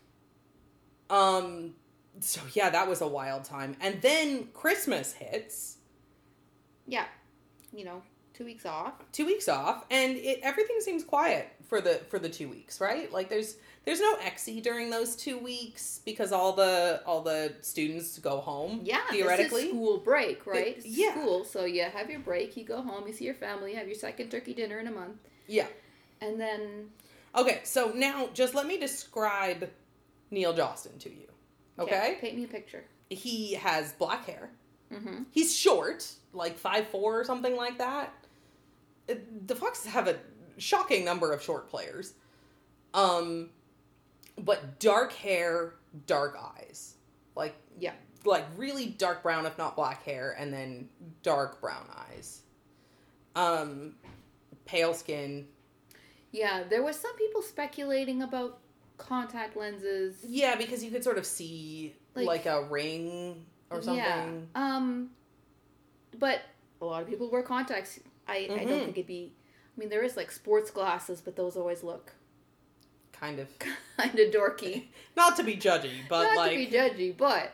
Um, so, yeah, that was a wild time. And then Christmas hits. Yeah. You know, two weeks off. Two weeks off, and it everything seems quiet for the for the two weeks, right? Like, there's there's no X E during those two weeks because all the all the students go home. Yeah, theoretically, this is school break, right? It, yeah, school. So you have your break, you go home, you see your family, you have your second turkey dinner in a month. Yeah, and then okay. So now, just let me describe Neil Jostin to you. Okay, okay paint me a picture. He has black hair. Mm-hmm. He's short, like five four or something like that. The Foxes have a shocking number of short players. Um, but dark hair, dark eyes. Like, yeah. Like really dark brown, if not black hair, and then dark brown eyes. Um, pale skin. Yeah, there was some people speculating about contact lenses. Yeah, because you could sort of see like, like a ring or something. Yeah. Um, but a lot of people wear contacts. I, mm-hmm. I don't think it'd be... I mean, there is, like, sports glasses, but those always look... Kind of. kind of dorky. Not to be judgy, but, Not like... Not to be judgy, but...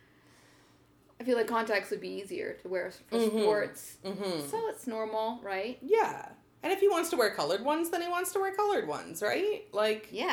I feel like contacts would be easier to wear for mm-hmm. sports. Mm-hmm. So it's normal, right? Yeah. And if he wants to wear colored ones, then he wants to wear colored ones, right? Like... Yeah.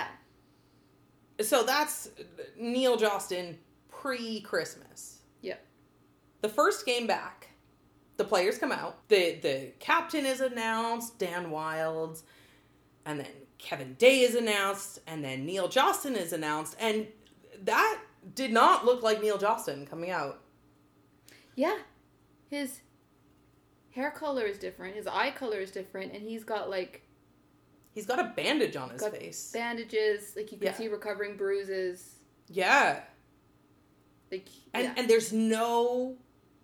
So that's Neil Jostin pre-Christmas. Yep. The first game back... The players come out. The the captain is announced, Dan Wilds, and then Kevin Day is announced, and then Neil Jostin is announced, and that did not look like Neil Jostin coming out. Yeah. His hair color is different, his eye color is different, and he's got like... He's got a bandage on his face. Bandages, like you can yeah. see recovering bruises. Yeah. Like, and yeah. And there's no...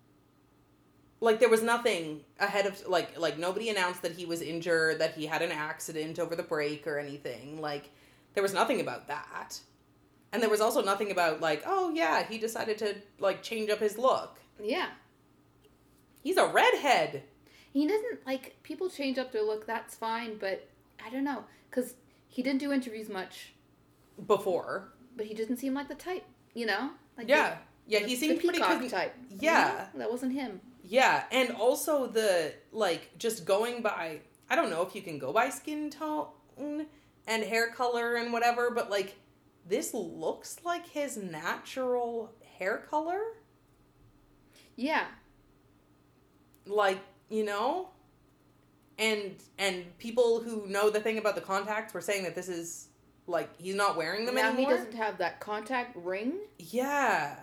Like, there was nothing ahead of, like, like nobody announced that he was injured, that he had an accident over the break or anything. Like, there was nothing about that. And there was also nothing about, like, oh, yeah, he decided to, like, change up his look. Yeah. He's a redhead. He doesn't, like, people change up their look, that's fine, but I don't know. Because he didn't do interviews much. Before. But he doesn't seem like the type, you know? Like yeah. The, yeah, the, he seemed the pretty... peacock type. Yeah. You know? That wasn't him. Yeah, and also the, like, just going by, I don't know if you can go by skin tone and hair color and whatever, but, like, this looks like his natural hair color. Yeah. Like, you know? And, and people who know the thing about the contacts were saying that this is, like, he's not wearing them now anymore. Now he doesn't have that contact ring? Yeah.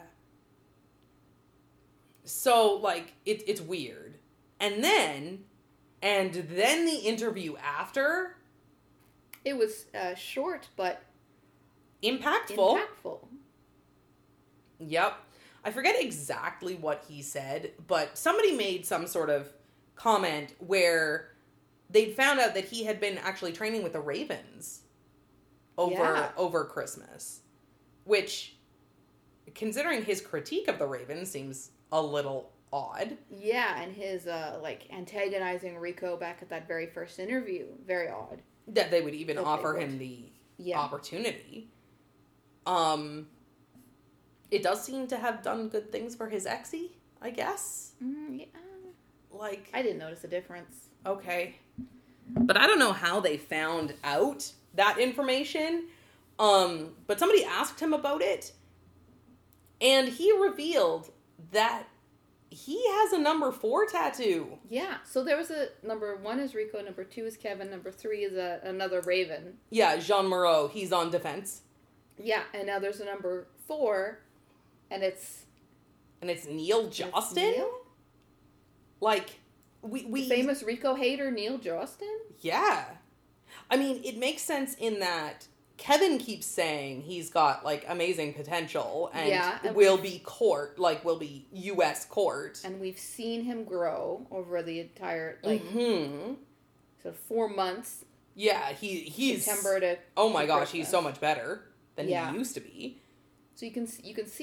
So, like, it, it's weird. And then, and then the interview after... It was uh, short, but... Impactful. Impactful. Yep. I forget exactly what he said, but somebody made some sort of comment where they'd found out that he had been actually training with the Ravens over, yeah. over Christmas. Which, considering his critique of the Ravens, seems... a little odd. Yeah, and his, uh, like, antagonizing Rico back at that very first interview. Very odd. That they would even that offer him the yeah. opportunity. Um, it does seem to have done good things for his X E, I guess. Mm, yeah. Like... I didn't notice a difference. Okay. But I don't know how they found out that information. Um, but somebody asked him about it. And he revealed... that he has a number four tattoo. Yeah. So there was a number one is Rico, number two is Kevin, number three is a, another Raven. Yeah, Jean Moreau. He's on defense. Yeah, and now there's a number four, and it's and it's Neil Jostin. Neil? Like we we the famous Rico hater Neil Jostin. Yeah, I mean it makes sense in that. Kevin keeps saying he's got, like, amazing potential and, yeah, and will be court, like, will be U S court. And we've seen him grow over the entire, like, mm-hmm. so four months. Yeah, he he's... September to Oh my to gosh, Christmas. he's so much better than yeah. he used to be. So you can you can see it.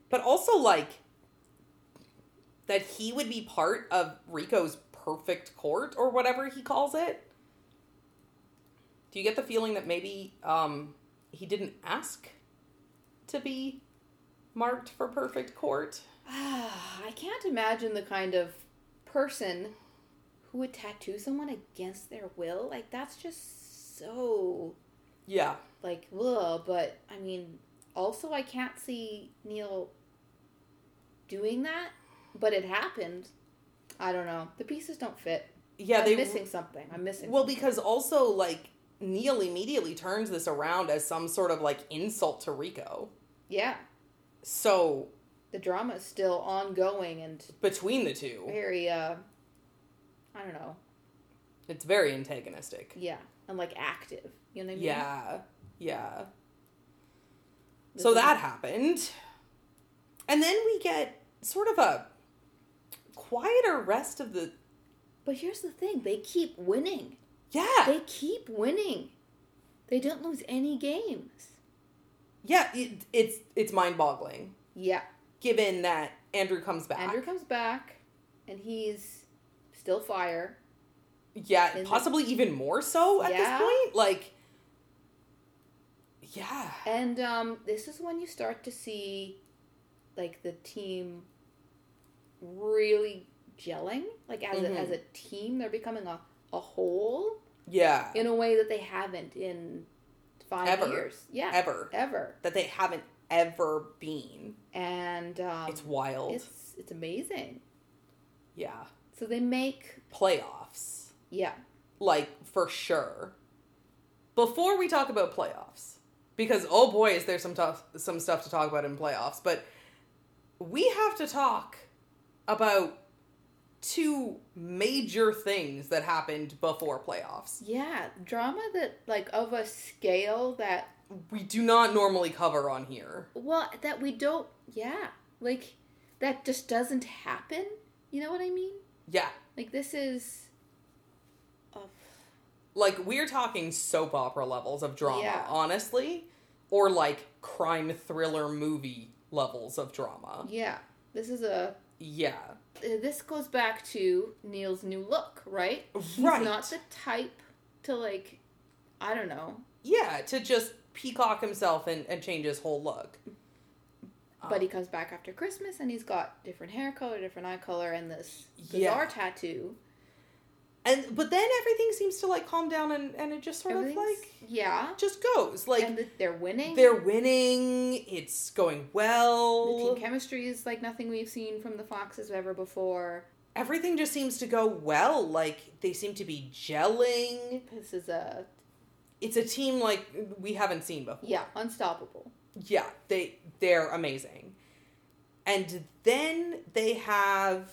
But also, like, that he would be part of Rico's perfect court, or whatever he calls it. Do you get the feeling that maybe um, he didn't ask to be marked for perfect court? I can't imagine the kind of person who would tattoo someone against their will. Like, that's just so... Yeah. Like, ugh. But, I mean, also I can't see Neil doing that. But it happened. I don't know. The pieces don't fit. Yeah, I'm they... missing something. I'm missing Well, something. because also, like, Neil immediately turns this around as some sort of, like, insult to Rico. Yeah. So... The drama is still ongoing and... Between the two. Very, uh... I don't know. It's very antagonistic. Yeah. And, like, active. You know what I mean? Yeah. Yeah. This So is- that happened. And then we get sort of a quieter rest of the... But here's the thing. They keep winning. Yeah. They keep winning. They don't lose any games. Yeah, it, it's it's mind-boggling. Yeah. Given that Andrew comes back. Andrew comes back, and he's still fire. Yeah, In possibly even more so at Yeah. this point. Like, yeah. And um, this is when you start to see, like, the team really gelling. Like, as, Mhm. a, as a team, they're becoming a, a whole Yeah. in a way that they haven't in five Ever. years. Yeah. Ever. Ever. That they haven't ever been. And um, It's wild. It's, it's amazing. Yeah. So they make, Playoffs. yeah. Like, for sure. Before we talk about playoffs, because, oh boy, is there some tough, some stuff to talk about in playoffs, but we have to talk about two major things that happened before playoffs. Yeah, drama that, like, of a scale that, We do not normally cover on here. well, that we don't, yeah, like, that just doesn't happen. You know what I mean? Yeah. Like, this is, uh, Like, we're talking soap opera levels of drama, Yeah. honestly, or, like, crime thriller movie levels of drama. yeah, this is a, Yeah. uh, this goes back to Neil's new look, right? He's Right. not the type to, like, I don't know, Yeah, to just peacock himself and, and change his whole look. but he comes back after Christmas and he's got different hair color, different eye color, and this Yeah. bizarre tattoo. And but then everything seems to like calm down and, and it just sort of Everything's- like yeah, just goes. Like and the, they're winning. they're winning, it's going The well. team chemistry is like nothing we've seen from the Foxes ever before. Everything just seems to go well. Like they seem to be gelling. This is a, It's a team like we haven't seen before. yeah, unstoppable. Yeah, they they're amazing. And then they have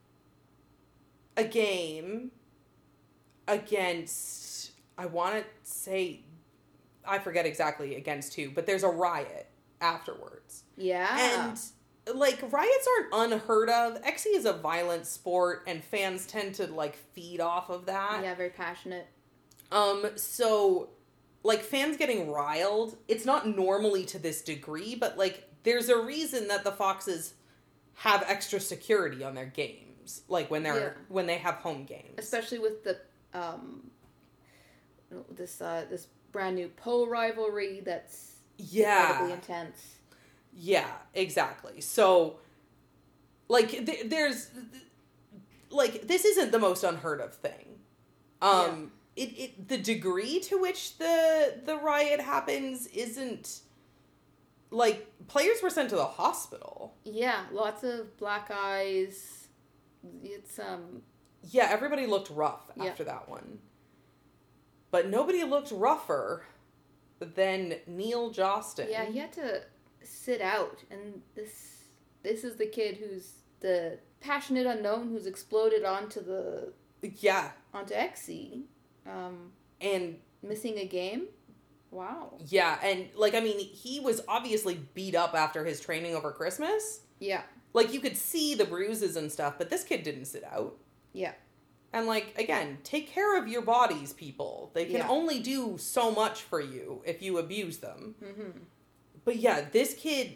a game against, I want to say, I forget exactly against who, but there's a riot afterwards. Yeah. And, like, riots aren't unheard of. X C is a violent sport, and fans tend to, like, feed off of that. yeah, very passionate. Um, so, like, fans getting riled, it's not normally to this degree, but, like, there's a reason that the Foxes have extra security on their games. Like, when they're, Yeah. when they have home games. Especially with the, um, this, uh, this brand new Poe rivalry that's incredibly Yeah. intense. Yeah, exactly. So, like, th- there's, like, this isn't the most unheard of thing. Um, it, it, the degree to which the, the riot happens isn't, like, players were sent to the hospital. Yeah, lots of black eyes. It's, um, Yeah, everybody looked rough Yeah. after that one. But nobody looked rougher than Neil Jostin. yeah, he had to sit out, and this, this is the kid who's the passionate unknown who's exploded onto the, Yeah. onto X C, um, And missing a game. Wow. yeah, and like I mean, he was obviously beat up after his training over Christmas. Yeah, Like you could see the bruises and stuff, but this kid didn't sit out. yeah, And like again, take care of your bodies, people. They can Yeah. only do so much for you if you abuse them. mm-hmm. But yeah, this kid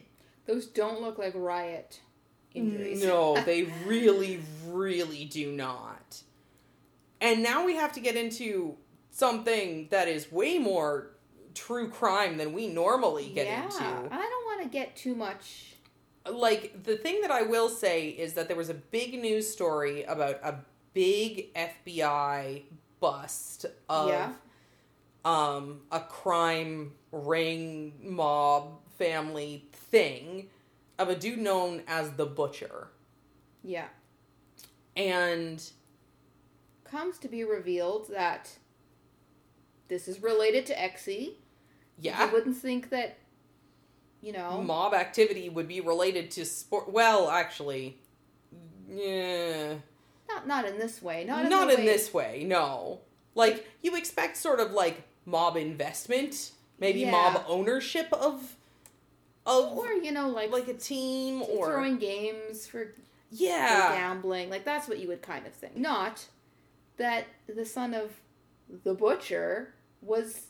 Those don't look like riot injuries. No, they really, really do not. And now we have to get into something that is way more true crime than we normally get yeah, into. I don't want to get too much. Like, the thing that I will say is that there was a big news story about a big F B I bust of Yeah. um, a crime ring mob family thing of a dude known as the Butcher. Yeah. And Comes to be revealed that this is related to Exy. yeah, You wouldn't think that, you know. mob activity would be related to sport. Well, actually, yeah. Not not in this way. Not in, Not the in way, this way, no. Like, you expect sort of like mob investment, maybe Yeah. mob ownership of of Or, you know, like, like a team or throwing games for, for yeah. gambling. Like, that's what you would kind of think. Not that the son of the Butcher was...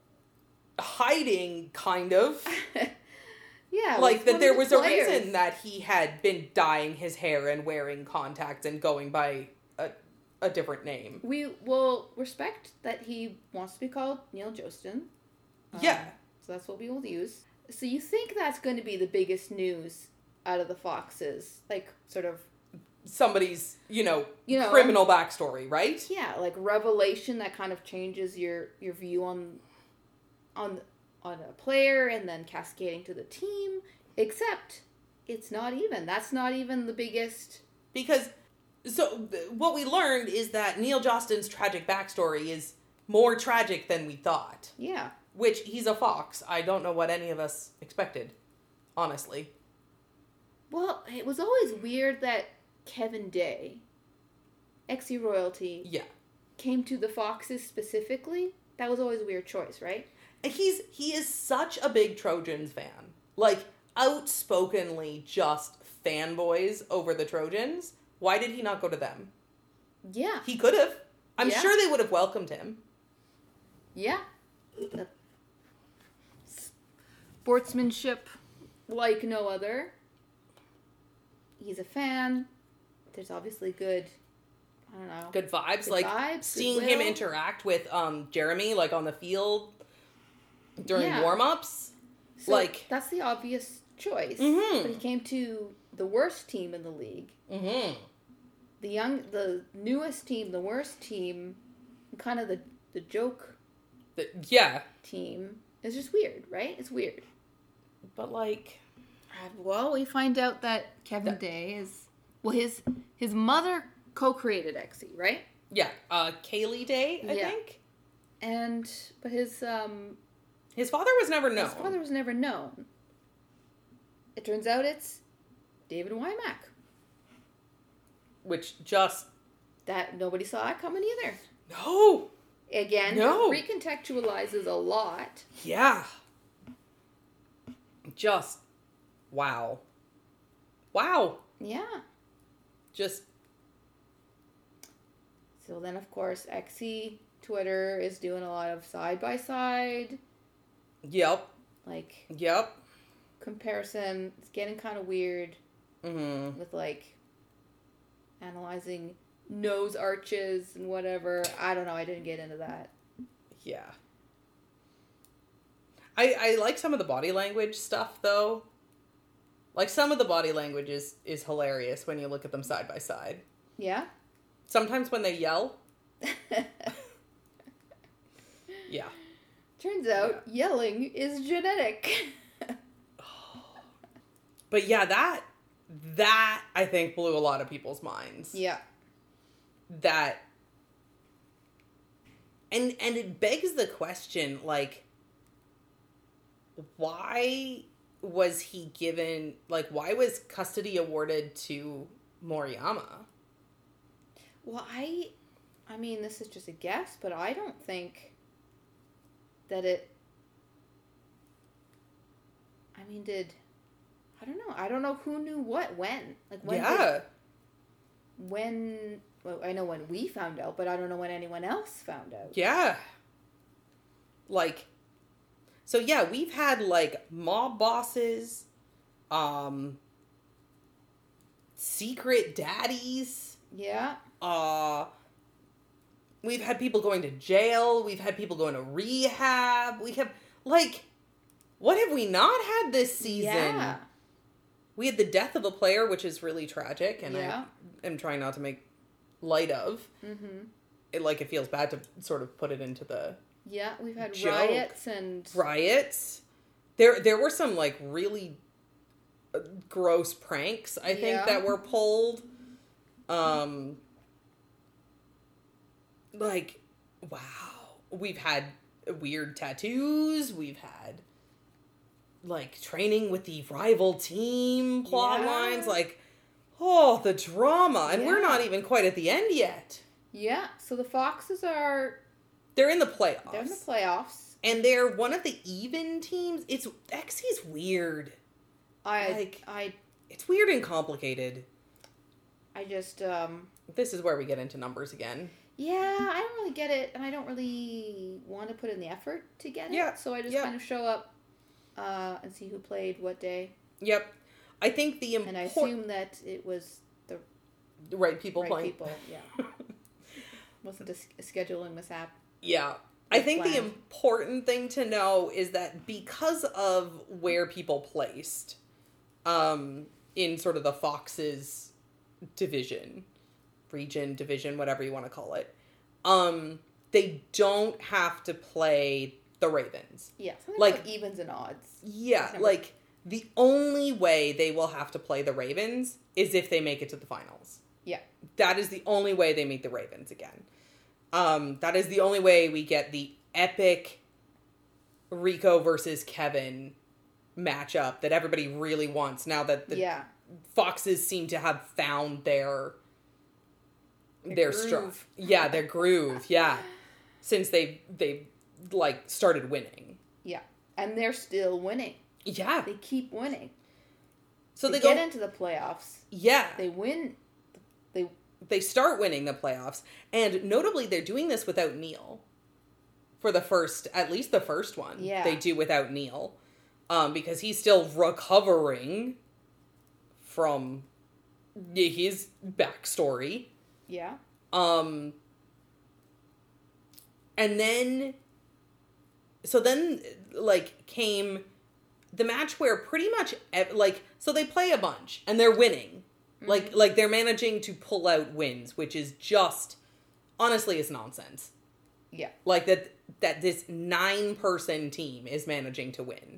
Hiding, kind of. yeah. Like, was that one there of the was a players. reason that he had been dyeing his hair and wearing contacts and going by a, a different name. We will respect that he wants to be called Neil Jostin. Um, Yeah. So that's what we will use. So you think that's going to be the biggest news out of the Foxes? Like, sort of, Somebody's, you know, You know. criminal backstory, right? yeah, like revelation that kind of changes your, your view on, on, on a player and then cascading to the team. Except, it's not even. That's not even the biggest... Because, so, th- what we learned is that Neil Jostin's tragic backstory is more tragic than we thought. Yeah. Which, he's a fox. I don't know what any of us expected, honestly. Well, it was always weird that Kevin Day, Exy royalty, Yeah. came to the Foxes specifically. That was always a weird choice, right? And he's, he is such a big Trojans fan. Like, outspokenly just fanboys over the Trojans. Why did he not go to them? Yeah. He could have. I'm Yeah. sure they would have welcomed him. Yeah. The sportsmanship like no other. He's a fan. There's obviously good, I don't know. Good vibes. Good like, vibes, seeing him goodwill. interact with um Jeremy, like, on the field during Yeah. warm-ups. So like- that's the obvious choice. Mhm. But he came to the worst team in the league. Mm-hmm. The young, the newest team, the worst team, kind of the, the joke Yeah. team. It's just weird, right? It's weird. But, like... Well, we find out that Kevin That- Day is, well, his his mother co-created Exy, right? Yeah. Uh, Kaylee Day, I Yeah. think. And but his um His father was never known. his father was never known. It turns out it's David Wymack. Which just... That nobody saw it coming either. No! Again, No. recontextualizes a lot. Yeah. Just... Wow. Wow. Yeah. Just... So then, of course, Exy Twitter is doing a lot of side by side, Yep. like Yep. comparison. It's getting kind of weird Mm-hmm. with like analyzing nose arches and whatever. I don't know. I didn't get into that. Yeah. I I like some of the body language stuff, though. Like, some of the body language is, is hilarious when you look at them side by side. Yeah. Sometimes when they yell, yeah. Turns out yelling is genetic. But yeah, that, that, I think, blew a lot of people's minds. Yeah. That, and, and it begs the question, like, why was he given, like, why was custody awarded to Moriyama? Well, I, I mean, this is just a guess, but I don't think that it. I mean, did I don't know. I don't know who knew what when. Like when? Yeah. Did, when? Well, I know when we found out, but I don't know when anyone else found out. Yeah. Like, so yeah, we've had, like, mob bosses, Um, secret daddies. Yeah. Uh, we've had people going to jail. We've had people going to rehab. We have, like, what have we not had this season? Yeah. We had the death of a player, which is really tragic, and Yeah. I am trying not to make light of. Mm-hmm. It, like, it feels bad to sort of put it into the Yeah, we've had Joke. riots and... riots. There, there were some, like, really uh, gross pranks, I think, Yeah. that were pulled. Um, like, wow. We've had weird tattoos. We've had, like, training with the rival team plot Yeah. lines. Like, oh, the drama. And we're Yeah. not even quite at the end yet. Yeah, so the Foxes are... They're in the playoffs. They're in the playoffs. And they're one of the even teams. It's, X C's weird. I... Like- I... It's weird and complicated. I just, um... This is where we get into numbers again. Yeah, I don't really get it, and I don't really want to put in the effort to get it. Yeah, So I just yeah. kind of show up uh, and see who played what day. Yep. I think the And I important... assume that it was the right people right playing. people. Yeah. Wasn't a, s- a scheduling mishap. Yeah. I think the planned. important thing to know is that because of where people placed um, in sort of the Foxes division, region, division, whatever you want to call it, um, they don't have to play the Ravens. Yeah. Something Like- like evens and odds. Yeah, Never- like, the only way they will have to play the Ravens is if they make it to the finals. Yeah. That is the only way they meet the Ravens again. Um, that is the only way we get the epic Rico versus Kevin matchup that everybody really wants now that the yeah. Foxes seem to have found their Their their groove. stuff. Yeah, their groove. Yeah. Since they they like started winning. Yeah. And they're still winning. Yeah. They keep winning. So they, they, get go into the playoffs. Yeah. They win. They They start winning the playoffs, and notably they're doing this without Neil. For the first, at least the first one, Yeah. they do without Neil. Um, because he's still recovering from his backstory. yeah. Um, and then, so then, like, came the match where pretty much, ev- like, so they play a bunch, and they're winning. Like, like they're managing to pull out wins, which is just, honestly, is nonsense. Yeah. Like, that, that this nine-person team is managing to win.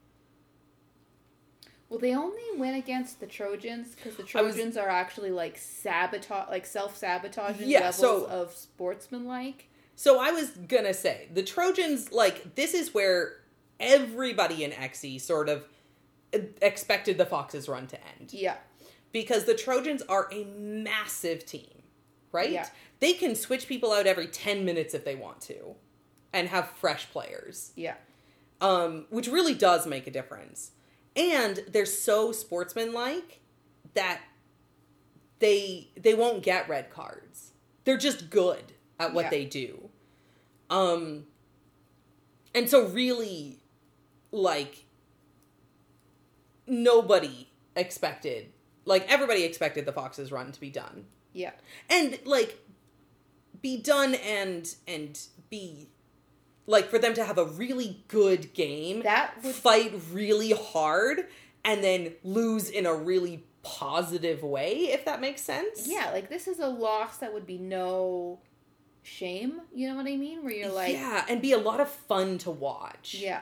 Well, they only win against the Trojans because the I was- Trojans are actually like sabotage, like self-sabotaging Yeah, levels so- of sportsmanlike. So I was gonna say, the Trojans, like, this is where everybody in X E sort of expected the Foxes' run to end. Yeah. Because the Trojans are a massive team, right? Yeah. They can switch people out every ten minutes if they want to and have fresh players, Yeah. um, which really does make a difference. And they're so sportsmanlike that they they won't get red cards. They're just good at what Yeah. they do. Um, and so really, like, nobody expected, like, everybody expected the Foxes' run to be done. Yeah. And, like, be done and, and be, like, for them to have a really good game, That would fight really hard, and then lose in a really positive way, if that makes sense. Yeah, like this is a loss that would be no shame, you know what I mean? Where you're like yeah, and be a lot of fun to watch. Yeah.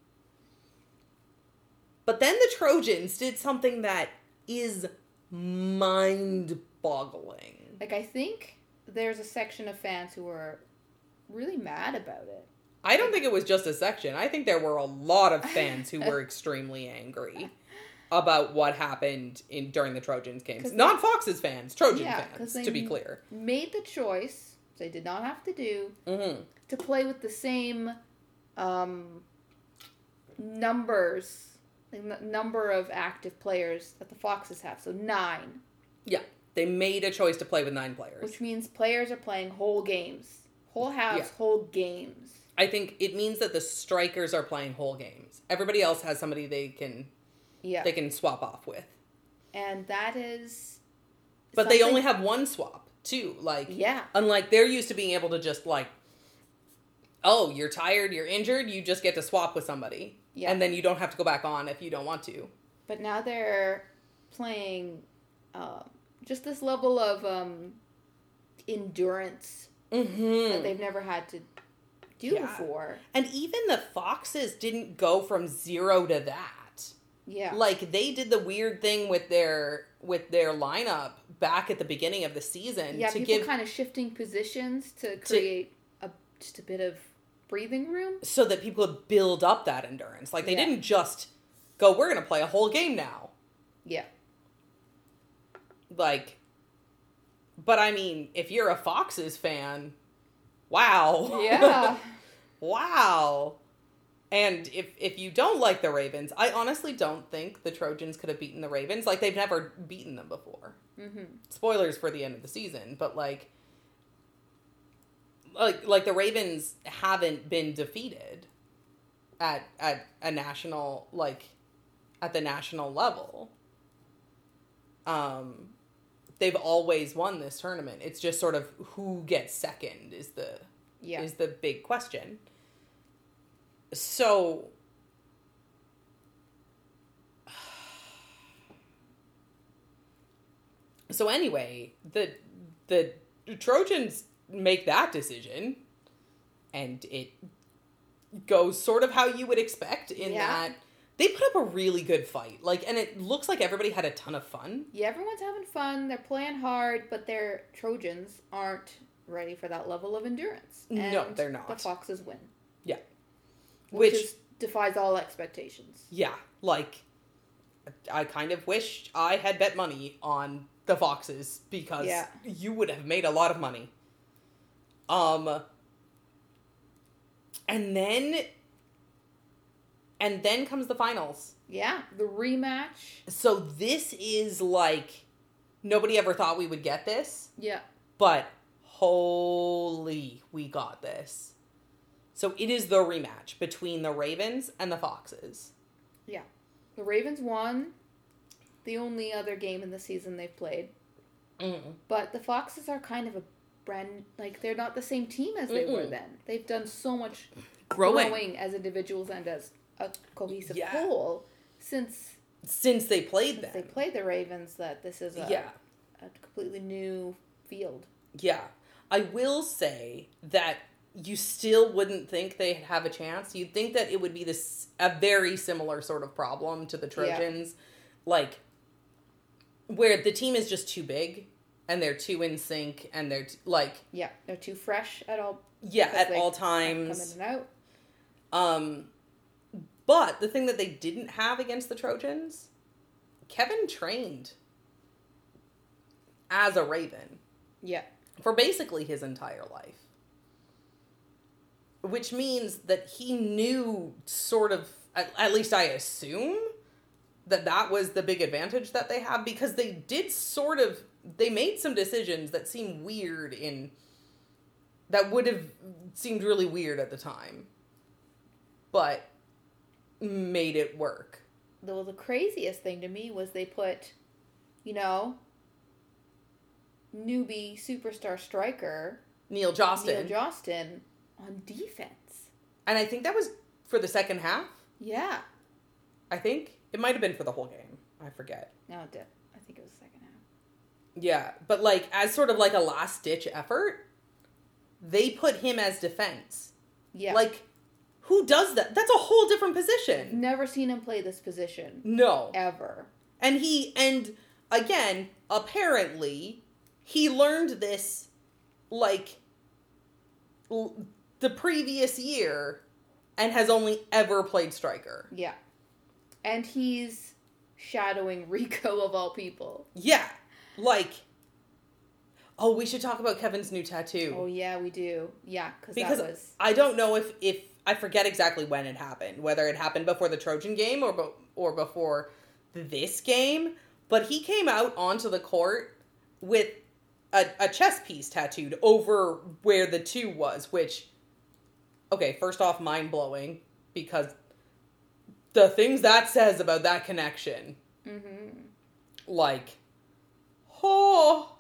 But then the Trojans did something that is mind-boggling. Like I think there's a section of fans who are really mad about it. I don't think it was just a section. I think there were a lot of fans who were extremely angry about what happened in during the Trojans games. 'Cause Not Foxes fans, Trojan Yeah, 'cause fans, they to be clear. Made the choice, they did not have to do, Mm-hmm. to play with the same um, numbers, like, n- number of active players that the Foxes have. So nine, Yeah, they made a choice to play with nine players. which means players are playing whole games, whole halves, Yeah. whole games. I think it means that the strikers are playing whole games. Everybody else has somebody they can Yeah. they can swap off with. And that is... But they something- only have one swap, too. Like, Yeah. unlike they're used to being able to just, like, oh, you're tired, you're injured, you just get to swap with somebody. Yeah. And then you don't have to go back on if you don't want to. But now they're playing uh, just this level of um, endurance Mm-hmm. that they've never had to do Yeah. before. And even the Foxes didn't go from zero to that. Yeah. Like, they did the weird thing with their with their lineup back at the beginning of the season yeah, to people give kind of shifting positions to create a just a bit of breathing room. so that people could build up that endurance. Like, they Yeah. didn't just go, we're going to play a whole game now. Yeah. Like, but I mean, if you're a Foxes fan, wow. Yeah. Wow. And if if you don't like the Ravens, I honestly don't think the Trojans could have beaten the Ravens. Like, they've never beaten them before. Mm-hmm. Spoilers for the end of the season, but like, like like the Ravens haven't been defeated at at a national like at the national level. Um, they've always won this tournament. It's just sort of who gets second is the Yeah. is the big question. So, so anyway, the the Trojans make that decision, and it goes sort of how you would expect in Yeah. that they put up a really good fight. Like, and it looks like everybody had a ton of fun. Yeah, everyone's having fun. They're playing hard, but their Trojans aren't ready for that level of endurance. No, And they're not. The Foxes win. Yeah. Which, Which- is, defies all expectations. Yeah, like, I kind of wish I had bet money on the Foxes because Yeah. you would have made a lot of money. Um, and then, and then comes the finals. Yeah, the rematch. So this is like, nobody ever thought we would get this, Yeah. but holy, we got this. So it is the rematch between the Ravens and the Foxes. Yeah. The Ravens won the only other game in the season they've played. Mm. But the Foxes are kind of a brand, like, they're not the same team as they were Mm-mm. then. They've done so much Growing. growing as individuals and as a cohesive Yeah. whole since Since they played them. they played the Ravens, that this is a, Yeah. a completely new field. Yeah. I will say that you still wouldn't think they'd have a chance. You'd think that it would be this a very similar sort of problem to the Trojans. Like, where the team is just too big and they're too in sync and they're t- like, Yeah, they're too fresh at all. yeah, because at they all Come times. in and out. Um, but the thing that they didn't have against the Trojans, Kevin trained as a Raven Yeah. for basically his entire life. Which means that he knew sort of, at, at least I assume, that that was the big advantage that they have, because they did sort of, they made some decisions that seem weird in, that would have seemed really weird at the time, but made it work. The, well, the craziest thing to me was they put, you know, newbie superstar striker Neil Jostin. Neil Jostin on defense. And I think that was for the second half, Yeah. I think. It might have been for the whole game. I forget. No, it did. I think it was the second half. Yeah, but like, as sort of like a last-ditch effort, they put him as defense. Yeah. Like, who does that? That's a whole different position. Never seen him play this position. No. Ever. And he, and again, apparently, he learned this, like, l- the previous year and has only ever played striker. Yeah. And he's shadowing Rico of all people. Yeah. Like, oh, we should talk about Kevin's new tattoo. Oh, yeah, we do. Yeah, cause Because that was... I don't know if, if, I forget exactly when it happened, whether it happened before the Trojan game or, be, or before this game, but he came out onto the court with a, a chess piece tattooed over where the two was, which, okay, first off, mind-blowing, because the things that says about that connection. Mm-hmm. Like, oh.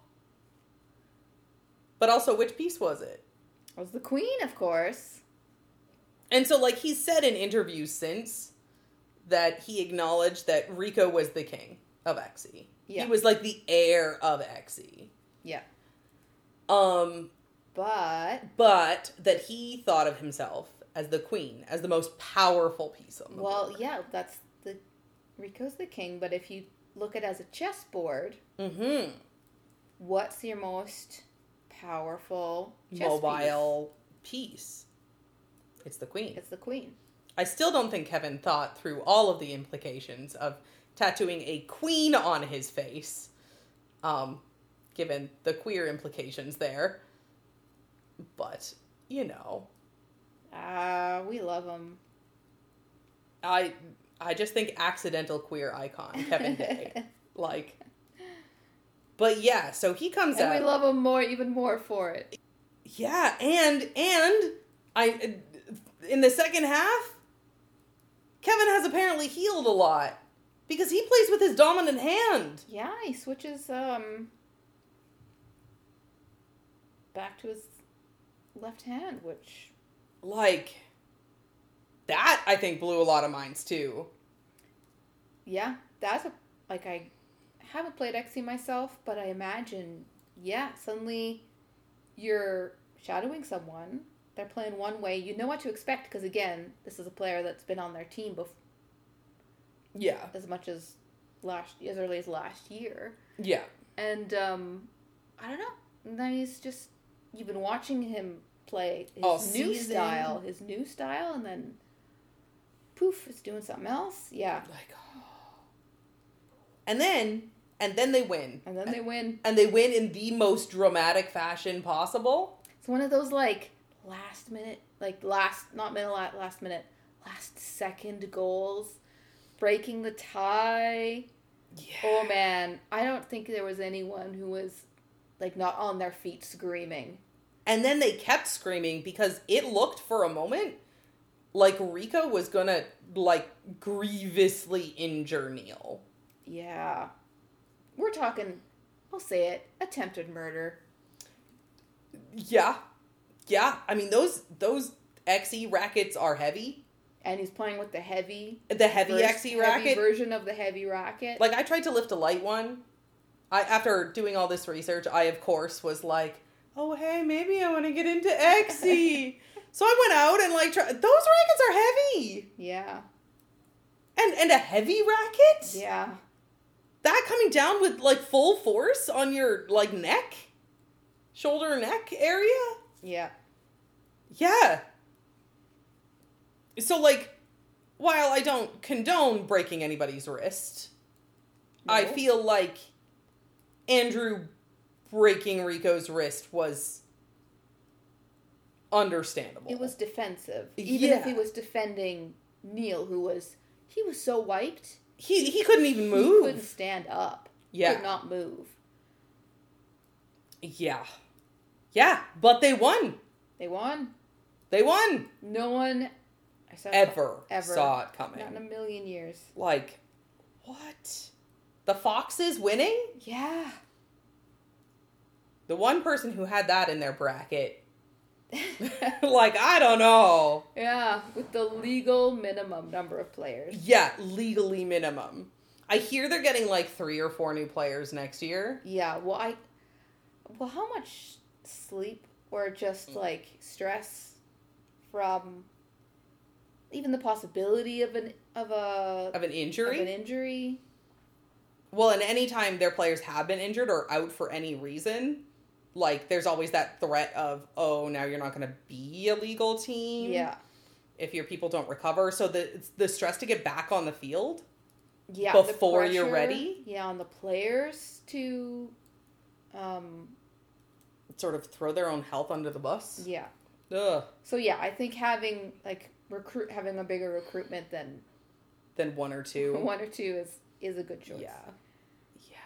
But also, which piece was it? It was the queen, of course. And so, like, he's said in interviews since that he acknowledged that Rico was the king of Xe. Yeah. He was, like, the heir of Xe. Yeah. Um, But... but that he thought of himself as the queen, as the most powerful piece on the Well, board. yeah, that's the... Rico's the king, but if you look at it as a chessboard, Mm-hmm. what's your most powerful chess Mobile piece. It's the queen. piece? It's the queen. I still don't think Kevin thought through all of the implications of tattooing a queen on his face, um, given the queer implications there. But, you know, Ah, we love him. I I just think accidental queer icon, Kevin Day. Like, but yeah, so he comes And out. we love him more, even more for it. Yeah, and, and, I, in the second half, Kevin has apparently healed a lot. Because he plays with his dominant hand. Yeah, he switches um back to his left hand, which Like, that, I think, blew a lot of minds, too. yeah, that's a like I haven't played Xe myself, but I imagine yeah, suddenly you're shadowing someone. They're playing one way. You know what to expect because again, this is a player that's been on their team before. Yeah. As much as last as early as last year. Yeah. And um I don't know. And then he's just you've been watching him play his All new season. style, his new style, and then poof, it's doing something else. Yeah. Like, oh. And then, and then they win. And then they win. And they win in the most dramatic fashion possible. It's one of those like last minute, like last not minute last minute, last second goals, breaking the tie. Yeah. Oh man, I don't think there was anyone who was like not on their feet screaming. And then they kept screaming because it looked for a moment like Rico was gonna, like, grievously injure Neil. Yeah. We're talking, I'll say it, attempted murder. Yeah. Yeah. I mean, those, those Xe rackets are heavy. And he's playing with the heavy... The heavy vers- Xe heavy racket. version of the heavy racket. Like, I tried to lift a light one. I, after doing all this research, I, of course, was like, oh, hey, maybe I want to get into Xe. So I went out and, like, try- those rackets are heavy. Yeah. And and a heavy racket? Yeah. That coming down with, like, full force on your, like, neck? Shoulder, neck area? Yeah. Yeah. So, like, while I don't condone breaking anybody's wrist, No. I feel like Andrew breaking Rico's wrist was understandable. It was defensive. Even if he Yeah. was defending Neil, who was... He was so wiped. He he couldn't even He move. couldn't stand up. Yeah. Could not move. Yeah. Yeah, but they won. They won. They won. No one... I saw Ever, Ever. saw it coming. Not in a million years. Like, what? The Foxes winning? Yeah. The one person who had that in their bracket. Like, I don't know. Yeah, with the legal minimum number of players. Yeah, legally minimum. I hear they're getting like three or four new players next year. Yeah, well, I... Well, how much sleep or just, like, stress from even the possibility of an of a Of an injury? of an injury? Well, and anytime their players have been injured or out for any reason, like, there's always that threat of, oh, now you're not going to be a legal team. Yeah. If your people don't recover. So the the stress to get back on the field Yeah. the before you're pressure, ready. Yeah, on the players to... Um, Sort of throw their own health under the bus. yeah. Ugh. So, yeah, I think having, like, recruit having a bigger recruitment than Then one or two. one or two is, is a good choice. Yeah. Yeah.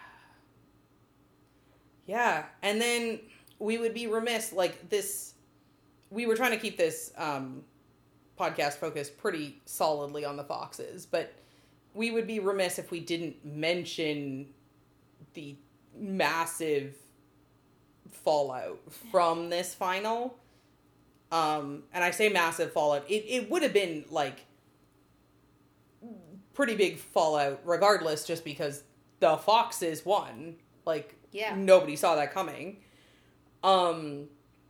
Yeah. And then we would be remiss, like, this, we were trying to keep this um, podcast focused pretty solidly on the Foxes, but we would be remiss if we didn't mention the massive fallout from this final. Um, and I say massive fallout. It, it would have been, like, pretty big fallout regardless, just because the Foxes won. Like, yeah. nobody saw that coming. Um,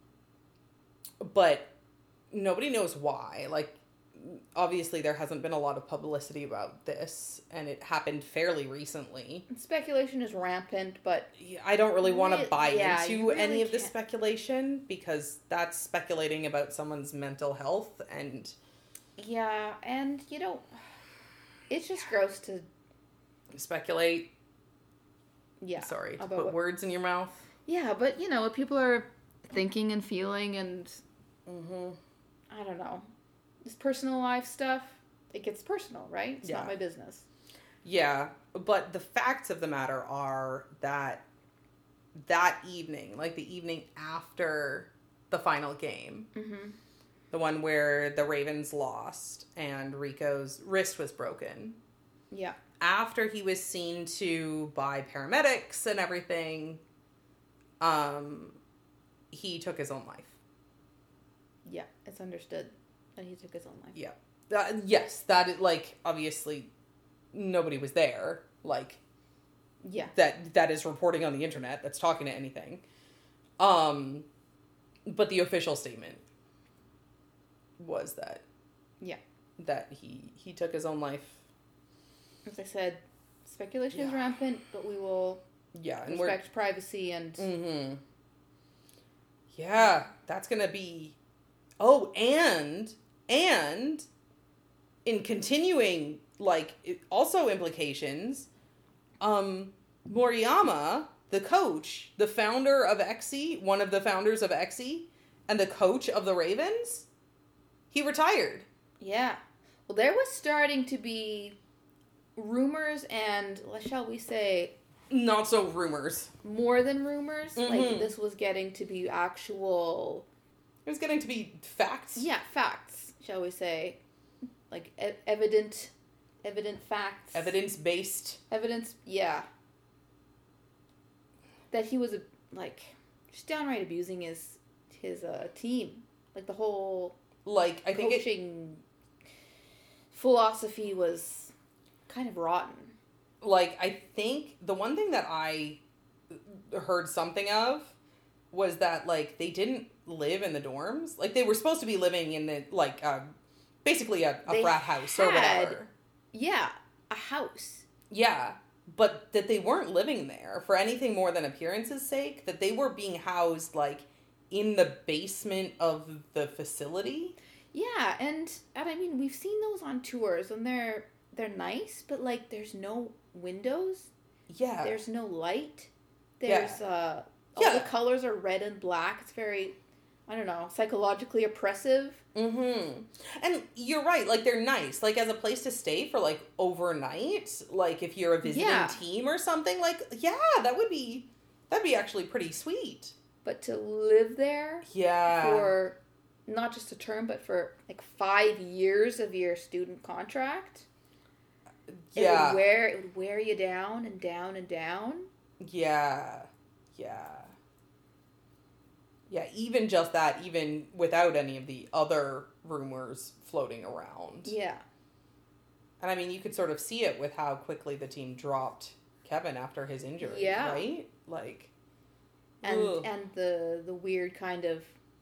but nobody knows why. Like, obviously there hasn't been a lot of publicity about this, and it happened fairly recently. Speculation is rampant, but I don't really want to Re- buy yeah, into you really any of the can't. speculation, because that's speculating about someone's mental health, and yeah, and you know, it's just gross to speculate. yeah. Sorry to about put what- words in your mouth. Yeah, but you know what people are thinking and feeling, and Mm-hmm. I don't know, this personal life stuff. It gets personal, right? It's Yeah. not my business. Yeah, but the facts of the matter are that that evening, like the evening after the final game, Mm-hmm. the one where the Ravens lost and Rico's wrist was broken, Yeah. after he was seen to by paramedics and everything, um, he took his own life. Yeah, it's understood that he took his own life. Yeah. Uh, yes, that is, like, obviously nobody was there, like, Yeah. that that is reporting on the internet, that's talking to anything. Um, but the official statement was that, Yeah. that he, he took his own life. As I said, speculation is Yeah. rampant, but we will Yeah, and respect privacy and we're... Mm-hmm. Yeah, that's gonna be... Oh, and, and, in continuing, like, it, also implications, um, Moriyama, the coach, the founder of X E, one of the founders of X E, and the coach of the Ravens, he retired. yeah. Well, there was starting to be rumors and, shall we say, Not so rumors. more than rumors. Mhm. Like, this was getting to be actual, It was getting to be facts. yeah, facts, shall we say. Like, e- evident, evident facts. Evidence-based. Evidence, yeah. That he was, like, just downright abusing his, his uh, team. Like, the whole Like, I think it... coaching philosophy was kind of rotten. Like, I think the one thing that I heard something of was that, like, they didn't live in the dorms. Like, they were supposed to be living in the, like, uh, basically a, a They frat house or had- whatever. Yeah, a house. Yeah, but that they weren't living there for anything more than appearances' sake. That they were being housed, like, in the basement of the facility. Yeah, and, and I mean, we've seen those on tours, and they're they're nice, but, like, there's no windows. Yeah. There's no light. There's, uh, all Yeah. the colors are red and black. It's very, I don't know, psychologically oppressive. Mm-hmm. And you're right, like, they're nice. Like, as a place to stay for, like, overnight, like, if you're a visiting Yeah. team or something, like, yeah, that would be, that'd be actually pretty sweet. But to live there Yeah. for not just a term, but for, like, five years of your student contract, it Yeah. would wear, it would wear you down and down and down. Yeah. Yeah. Yeah, even just that, even without any of the other rumors floating around. Yeah. And I mean, you could sort of see it with how quickly the team dropped Kevin after his injury, Yeah. right? Like, And ugh, and the the weird kind of,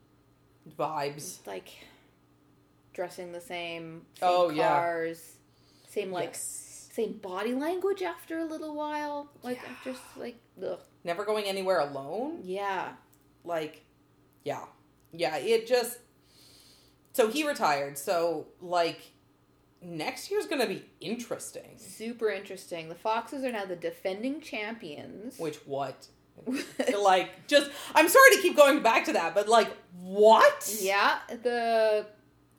vibes. like, dressing the same, same Oh, yeah. cars, same, like, Yes. same body language after a little while. Like, Yeah. after, like, ugh. Never going anywhere alone. Yeah. Like, yeah. Yeah, it just... So he retired, so, like, next year's gonna be interesting. Super interesting. The Foxes are now the defending champions. Which, what? Like, just... I'm sorry to keep going back to that, but, like, what? Yeah, the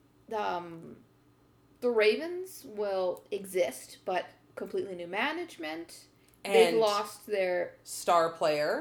um the Ravens will exist, but completely new management. They've And lost their star player.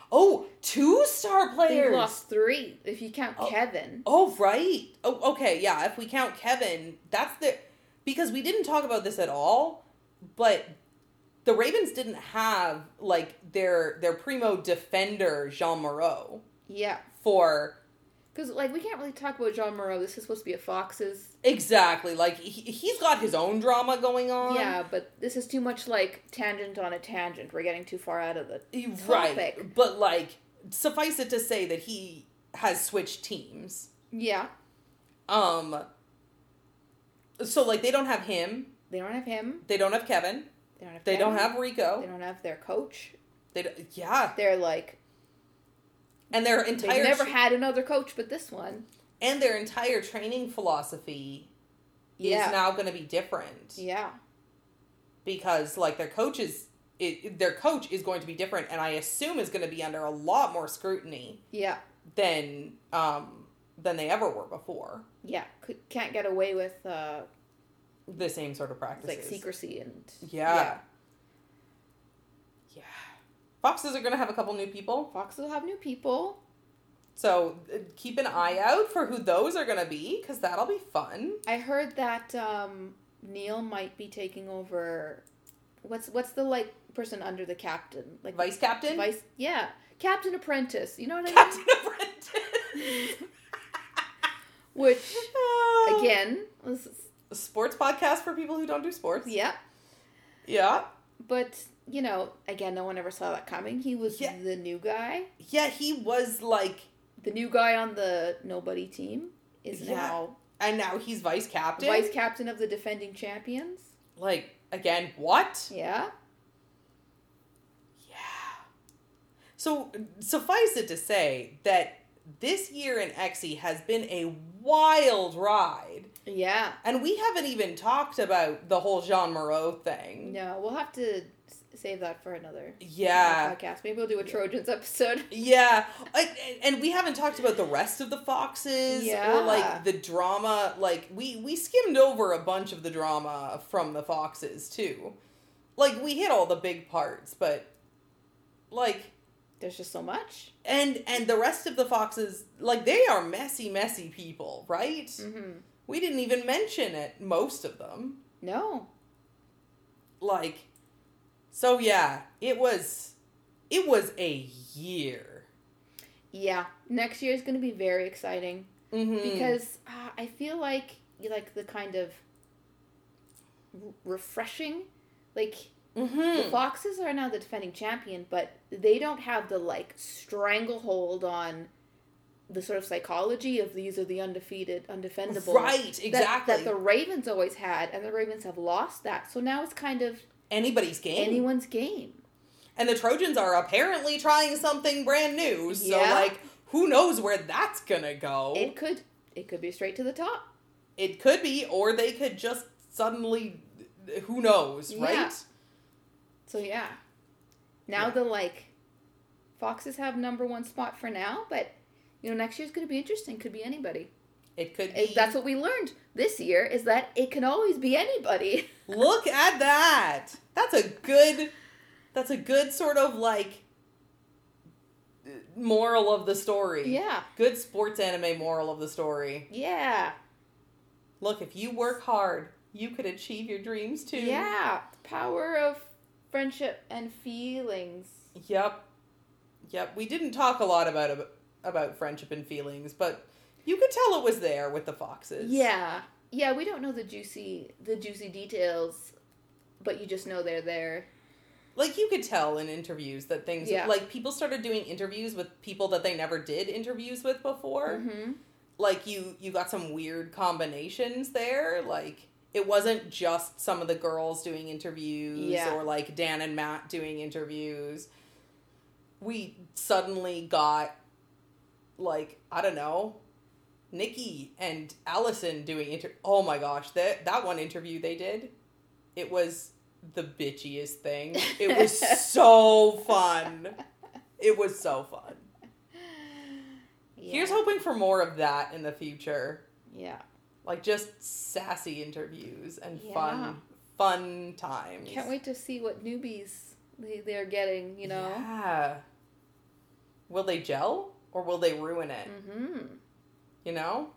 Oh, two star They players. lost three if you count Oh. Kevin. Oh, right. Oh, okay. Yeah. If we count Kevin, that's the, because we didn't talk about this at all, but the Ravens didn't have like their, their primo defender, Jean Moreau, Yeah. for Because, like, we can't really talk about Jean Moreau. This is supposed to be a Fox's. exactly. Like he, he's got his own drama going on. Yeah, but this is too much, like, tangent on a tangent. We're getting too far out of the Right. topic. But like, suffice it to say that he has switched teams. Yeah. Um, so like they don't have him. They don't have him. They don't have Kevin. They don't have They Kevin. don't have Rico. They don't have their coach. They don't, yeah. They're, like, And their they've entire never tra- had another coach but this one. and their entire training philosophy Yeah. is now going to be different Yeah. because like their coach is it, their coach is going to be different, and I assume is going to be under a lot more scrutiny Yeah. than um than they ever were before. Yeah. Could, can't get away with, uh, The same sort of practices, like, secrecy and... Yeah. Yeah. Foxes are going to have a couple new people. Fox will have new people. So uh, keep an eye out for who those are going to be, because that'll be fun. I heard that um, Neil might be taking over... What's what's the, like, person under the captain? Like Vice captain? Vice... Yeah. Captain Apprentice. You know what I mean? Captain Apprentice. Which, Uh, again... Was, a sports podcast for people who don't do sports. yeah. Yeah. But, you know, again, no one ever saw that coming. He was Yeah. the new guy. Yeah, he was like, The new guy on the nobody team is Yeah. now and now he's vice captain. vice captain of the defending champions. Like, again, what? Yeah. Yeah. So, suffice it to say that this year in X E has been a wild ride. Yeah. And we haven't even talked about the whole Jean Moreau thing. No, we'll have to s- save that for another, Yeah. another podcast. Maybe we'll do a Trojans episode. Yeah. I, and we haven't talked about the rest of the Foxes Yeah. or like the drama. Like we, we skimmed over a bunch of the drama from the Foxes too. Like we hit all the big parts, but like, There's just so much. and, and the rest of the Foxes, like they are messy, messy people, right? Mm-hmm. We didn't even mention it, most of them. No. Like, so yeah, it was, it was a year. Yeah. Next year is going to be very exciting Mm-hmm. because uh, I feel like you like the kind of r- refreshing, like mm-hmm. the Foxes are now the defending champion, but they don't have the like stranglehold on the sort of psychology of these are the undefeated, undefendable. Right, that- exactly. That, the Ravens always had, and the Ravens have lost that. So now it's kind of Anybody's game. anyone's game. And the Trojans are apparently trying something brand new. So, Yeah. like, who knows where that's gonna go? It could it could be straight to the top. It could be, or they could just suddenly, who knows, Yeah. right? So yeah. Now Yeah. the like Foxes have number one spot for now, but you know, next year's gonna be interesting. Could be anybody. It could be. It- that's what we learned this year is that it can always be anybody. Look at that. That's a good, that's a good sort of like moral of the story. Yeah. Good sports anime moral of the story. Yeah. Look, if you work hard, you could achieve your dreams too. Yeah. The power of friendship and feelings. Yep. Yep. We didn't talk a lot about about friendship and feelings, but you could tell it was there with the Foxes. Yeah. Yeah, we don't know the juicy the juicy details, but you just know they're there. Like you could tell in interviews that things Yeah. like people started doing interviews with people that they never did interviews with before. Mm-hmm. Like you you got some weird combinations there. Like it wasn't just some of the girls doing interviews Yeah. or like Dan and Matt doing interviews. We suddenly got like, I don't know, Nikki and Allison doing inter- oh my gosh, that that one interview they did, it was the bitchiest thing. It was so fun. It was so fun. Yeah. Here's hoping for more of that in the future. Yeah. Like just sassy interviews and Yeah. fun fun times. Can't wait to see what newbies they, they're getting, you know? Yeah. will they gel or will they ruin it? Mm-hmm. You know?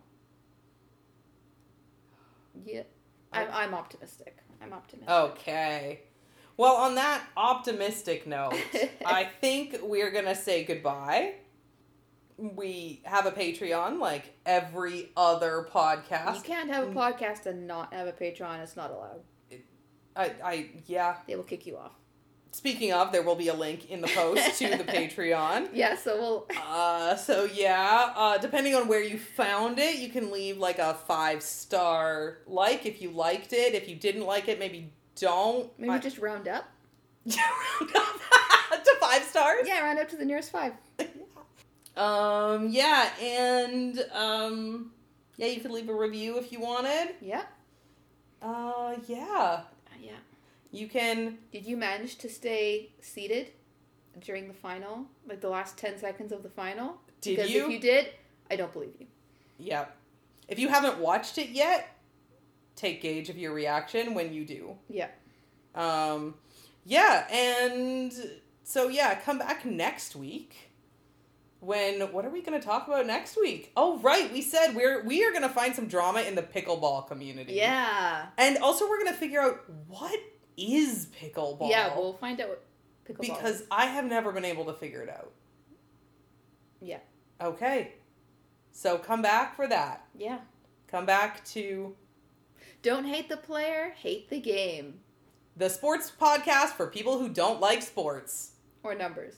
Yeah. I'm, I'm optimistic. I'm optimistic. Okay. Well, on that optimistic note, I think we're going to say goodbye. We have a Patreon like every other podcast. You can't have a podcast and not have a Patreon. It's not allowed. I, I, yeah. They will kick you off. Speaking of, there will be a link in the post to the Patreon. Yeah, so we'll... Uh, so yeah, uh, depending on where you found it, you can leave like a five-star like if you liked it. If you didn't like it, maybe don't. Maybe I... just round up? round up to five stars? Yeah, round up to the nearest five. um, yeah, and, um, yeah, you could leave a review if you wanted. Yeah. Uh, yeah. Yeah. You can... Did you manage to stay seated during the final? Like the last ten seconds of the final? Did because you? if you did, I don't believe you. Yeah. If you haven't watched it yet, take gauge of your reaction when you do. Yeah. Um, yeah, and so yeah, come back next week. When, what are we going to talk about next week? Oh, right, we said we're, we are going to find some drama in the pickleball community. Yeah. And also we're going to figure out what is pickleball. Yeah, we'll find out what pickleball Because is. I have never been able to figure it out. Yeah. Okay. So come back for that. Yeah. Come back to... Don't hate the player, hate the game. The sports podcast for people who don't like sports. Or numbers.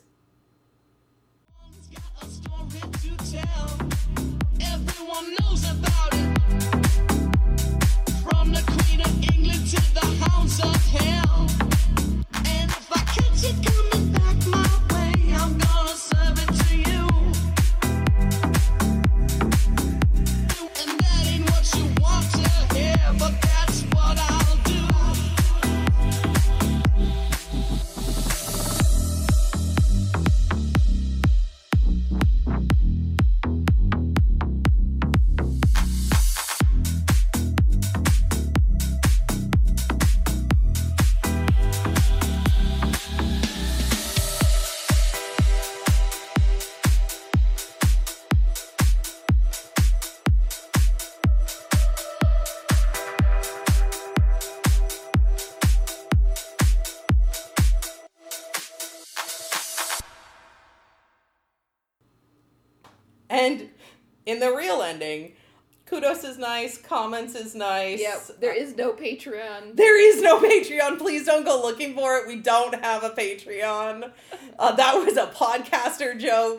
Got a story to tell. Everyone knows about it. From the Queen of England to the hounds of hell. And if I catch it coming back my way, I'm gonna serve it to you. And that ain't what you want to hear, but that's what I'll do. And in the real ending, kudos is nice, comments is nice. Yep. There is no Patreon. There is no Patreon. Please don't go looking for it. We don't have a Patreon. Uh, that was a podcaster joke.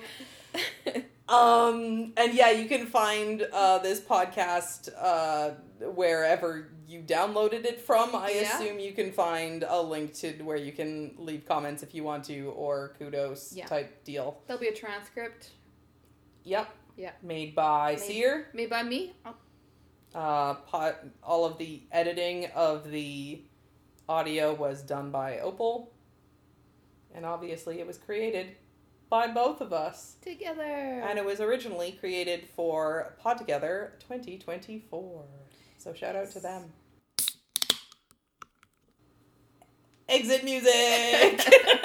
Um, and yeah, you can find uh, this podcast uh, wherever you downloaded it from. I Yeah. assume you can find a link to where you can leave comments if you want to, or kudos Yeah. type deal. There'll be a transcript. Yep. Yeah. Made by Made- Seer. Made by me. Oh, Uh, pot, all of the editing of the audio was done by Opal. And obviously it was created by both of us. together. And it was originally created for Pod Together twenty twenty-four. So shout out to them. Exit music!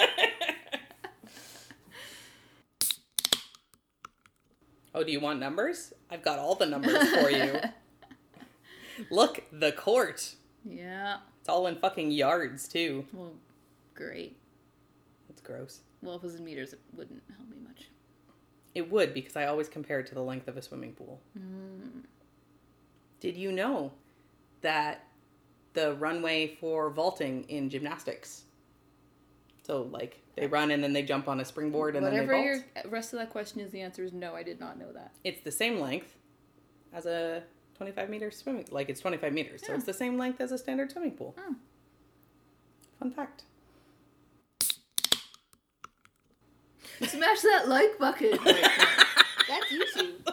Oh, do you want numbers? I've got all the numbers for you. Look, the court. Yeah. It's all in fucking yards, too. Well, great. That's gross. Well, if it was in meters, it wouldn't help me much. It would, because I always compare it to the length of a swimming pool. Mm. Did you know that the runway for vaulting in gymnastics, so like they run and then they jump on a springboard and Whatever then they vault, your rest of that question is, the answer is no, I did not know that. it's the same length as a twenty-five meter swimming, like it's twenty-five meters, so Yeah. it's the same length as a standard swimming pool. Oh. Fun fact. Smash that like button. Right now. That's YouTube.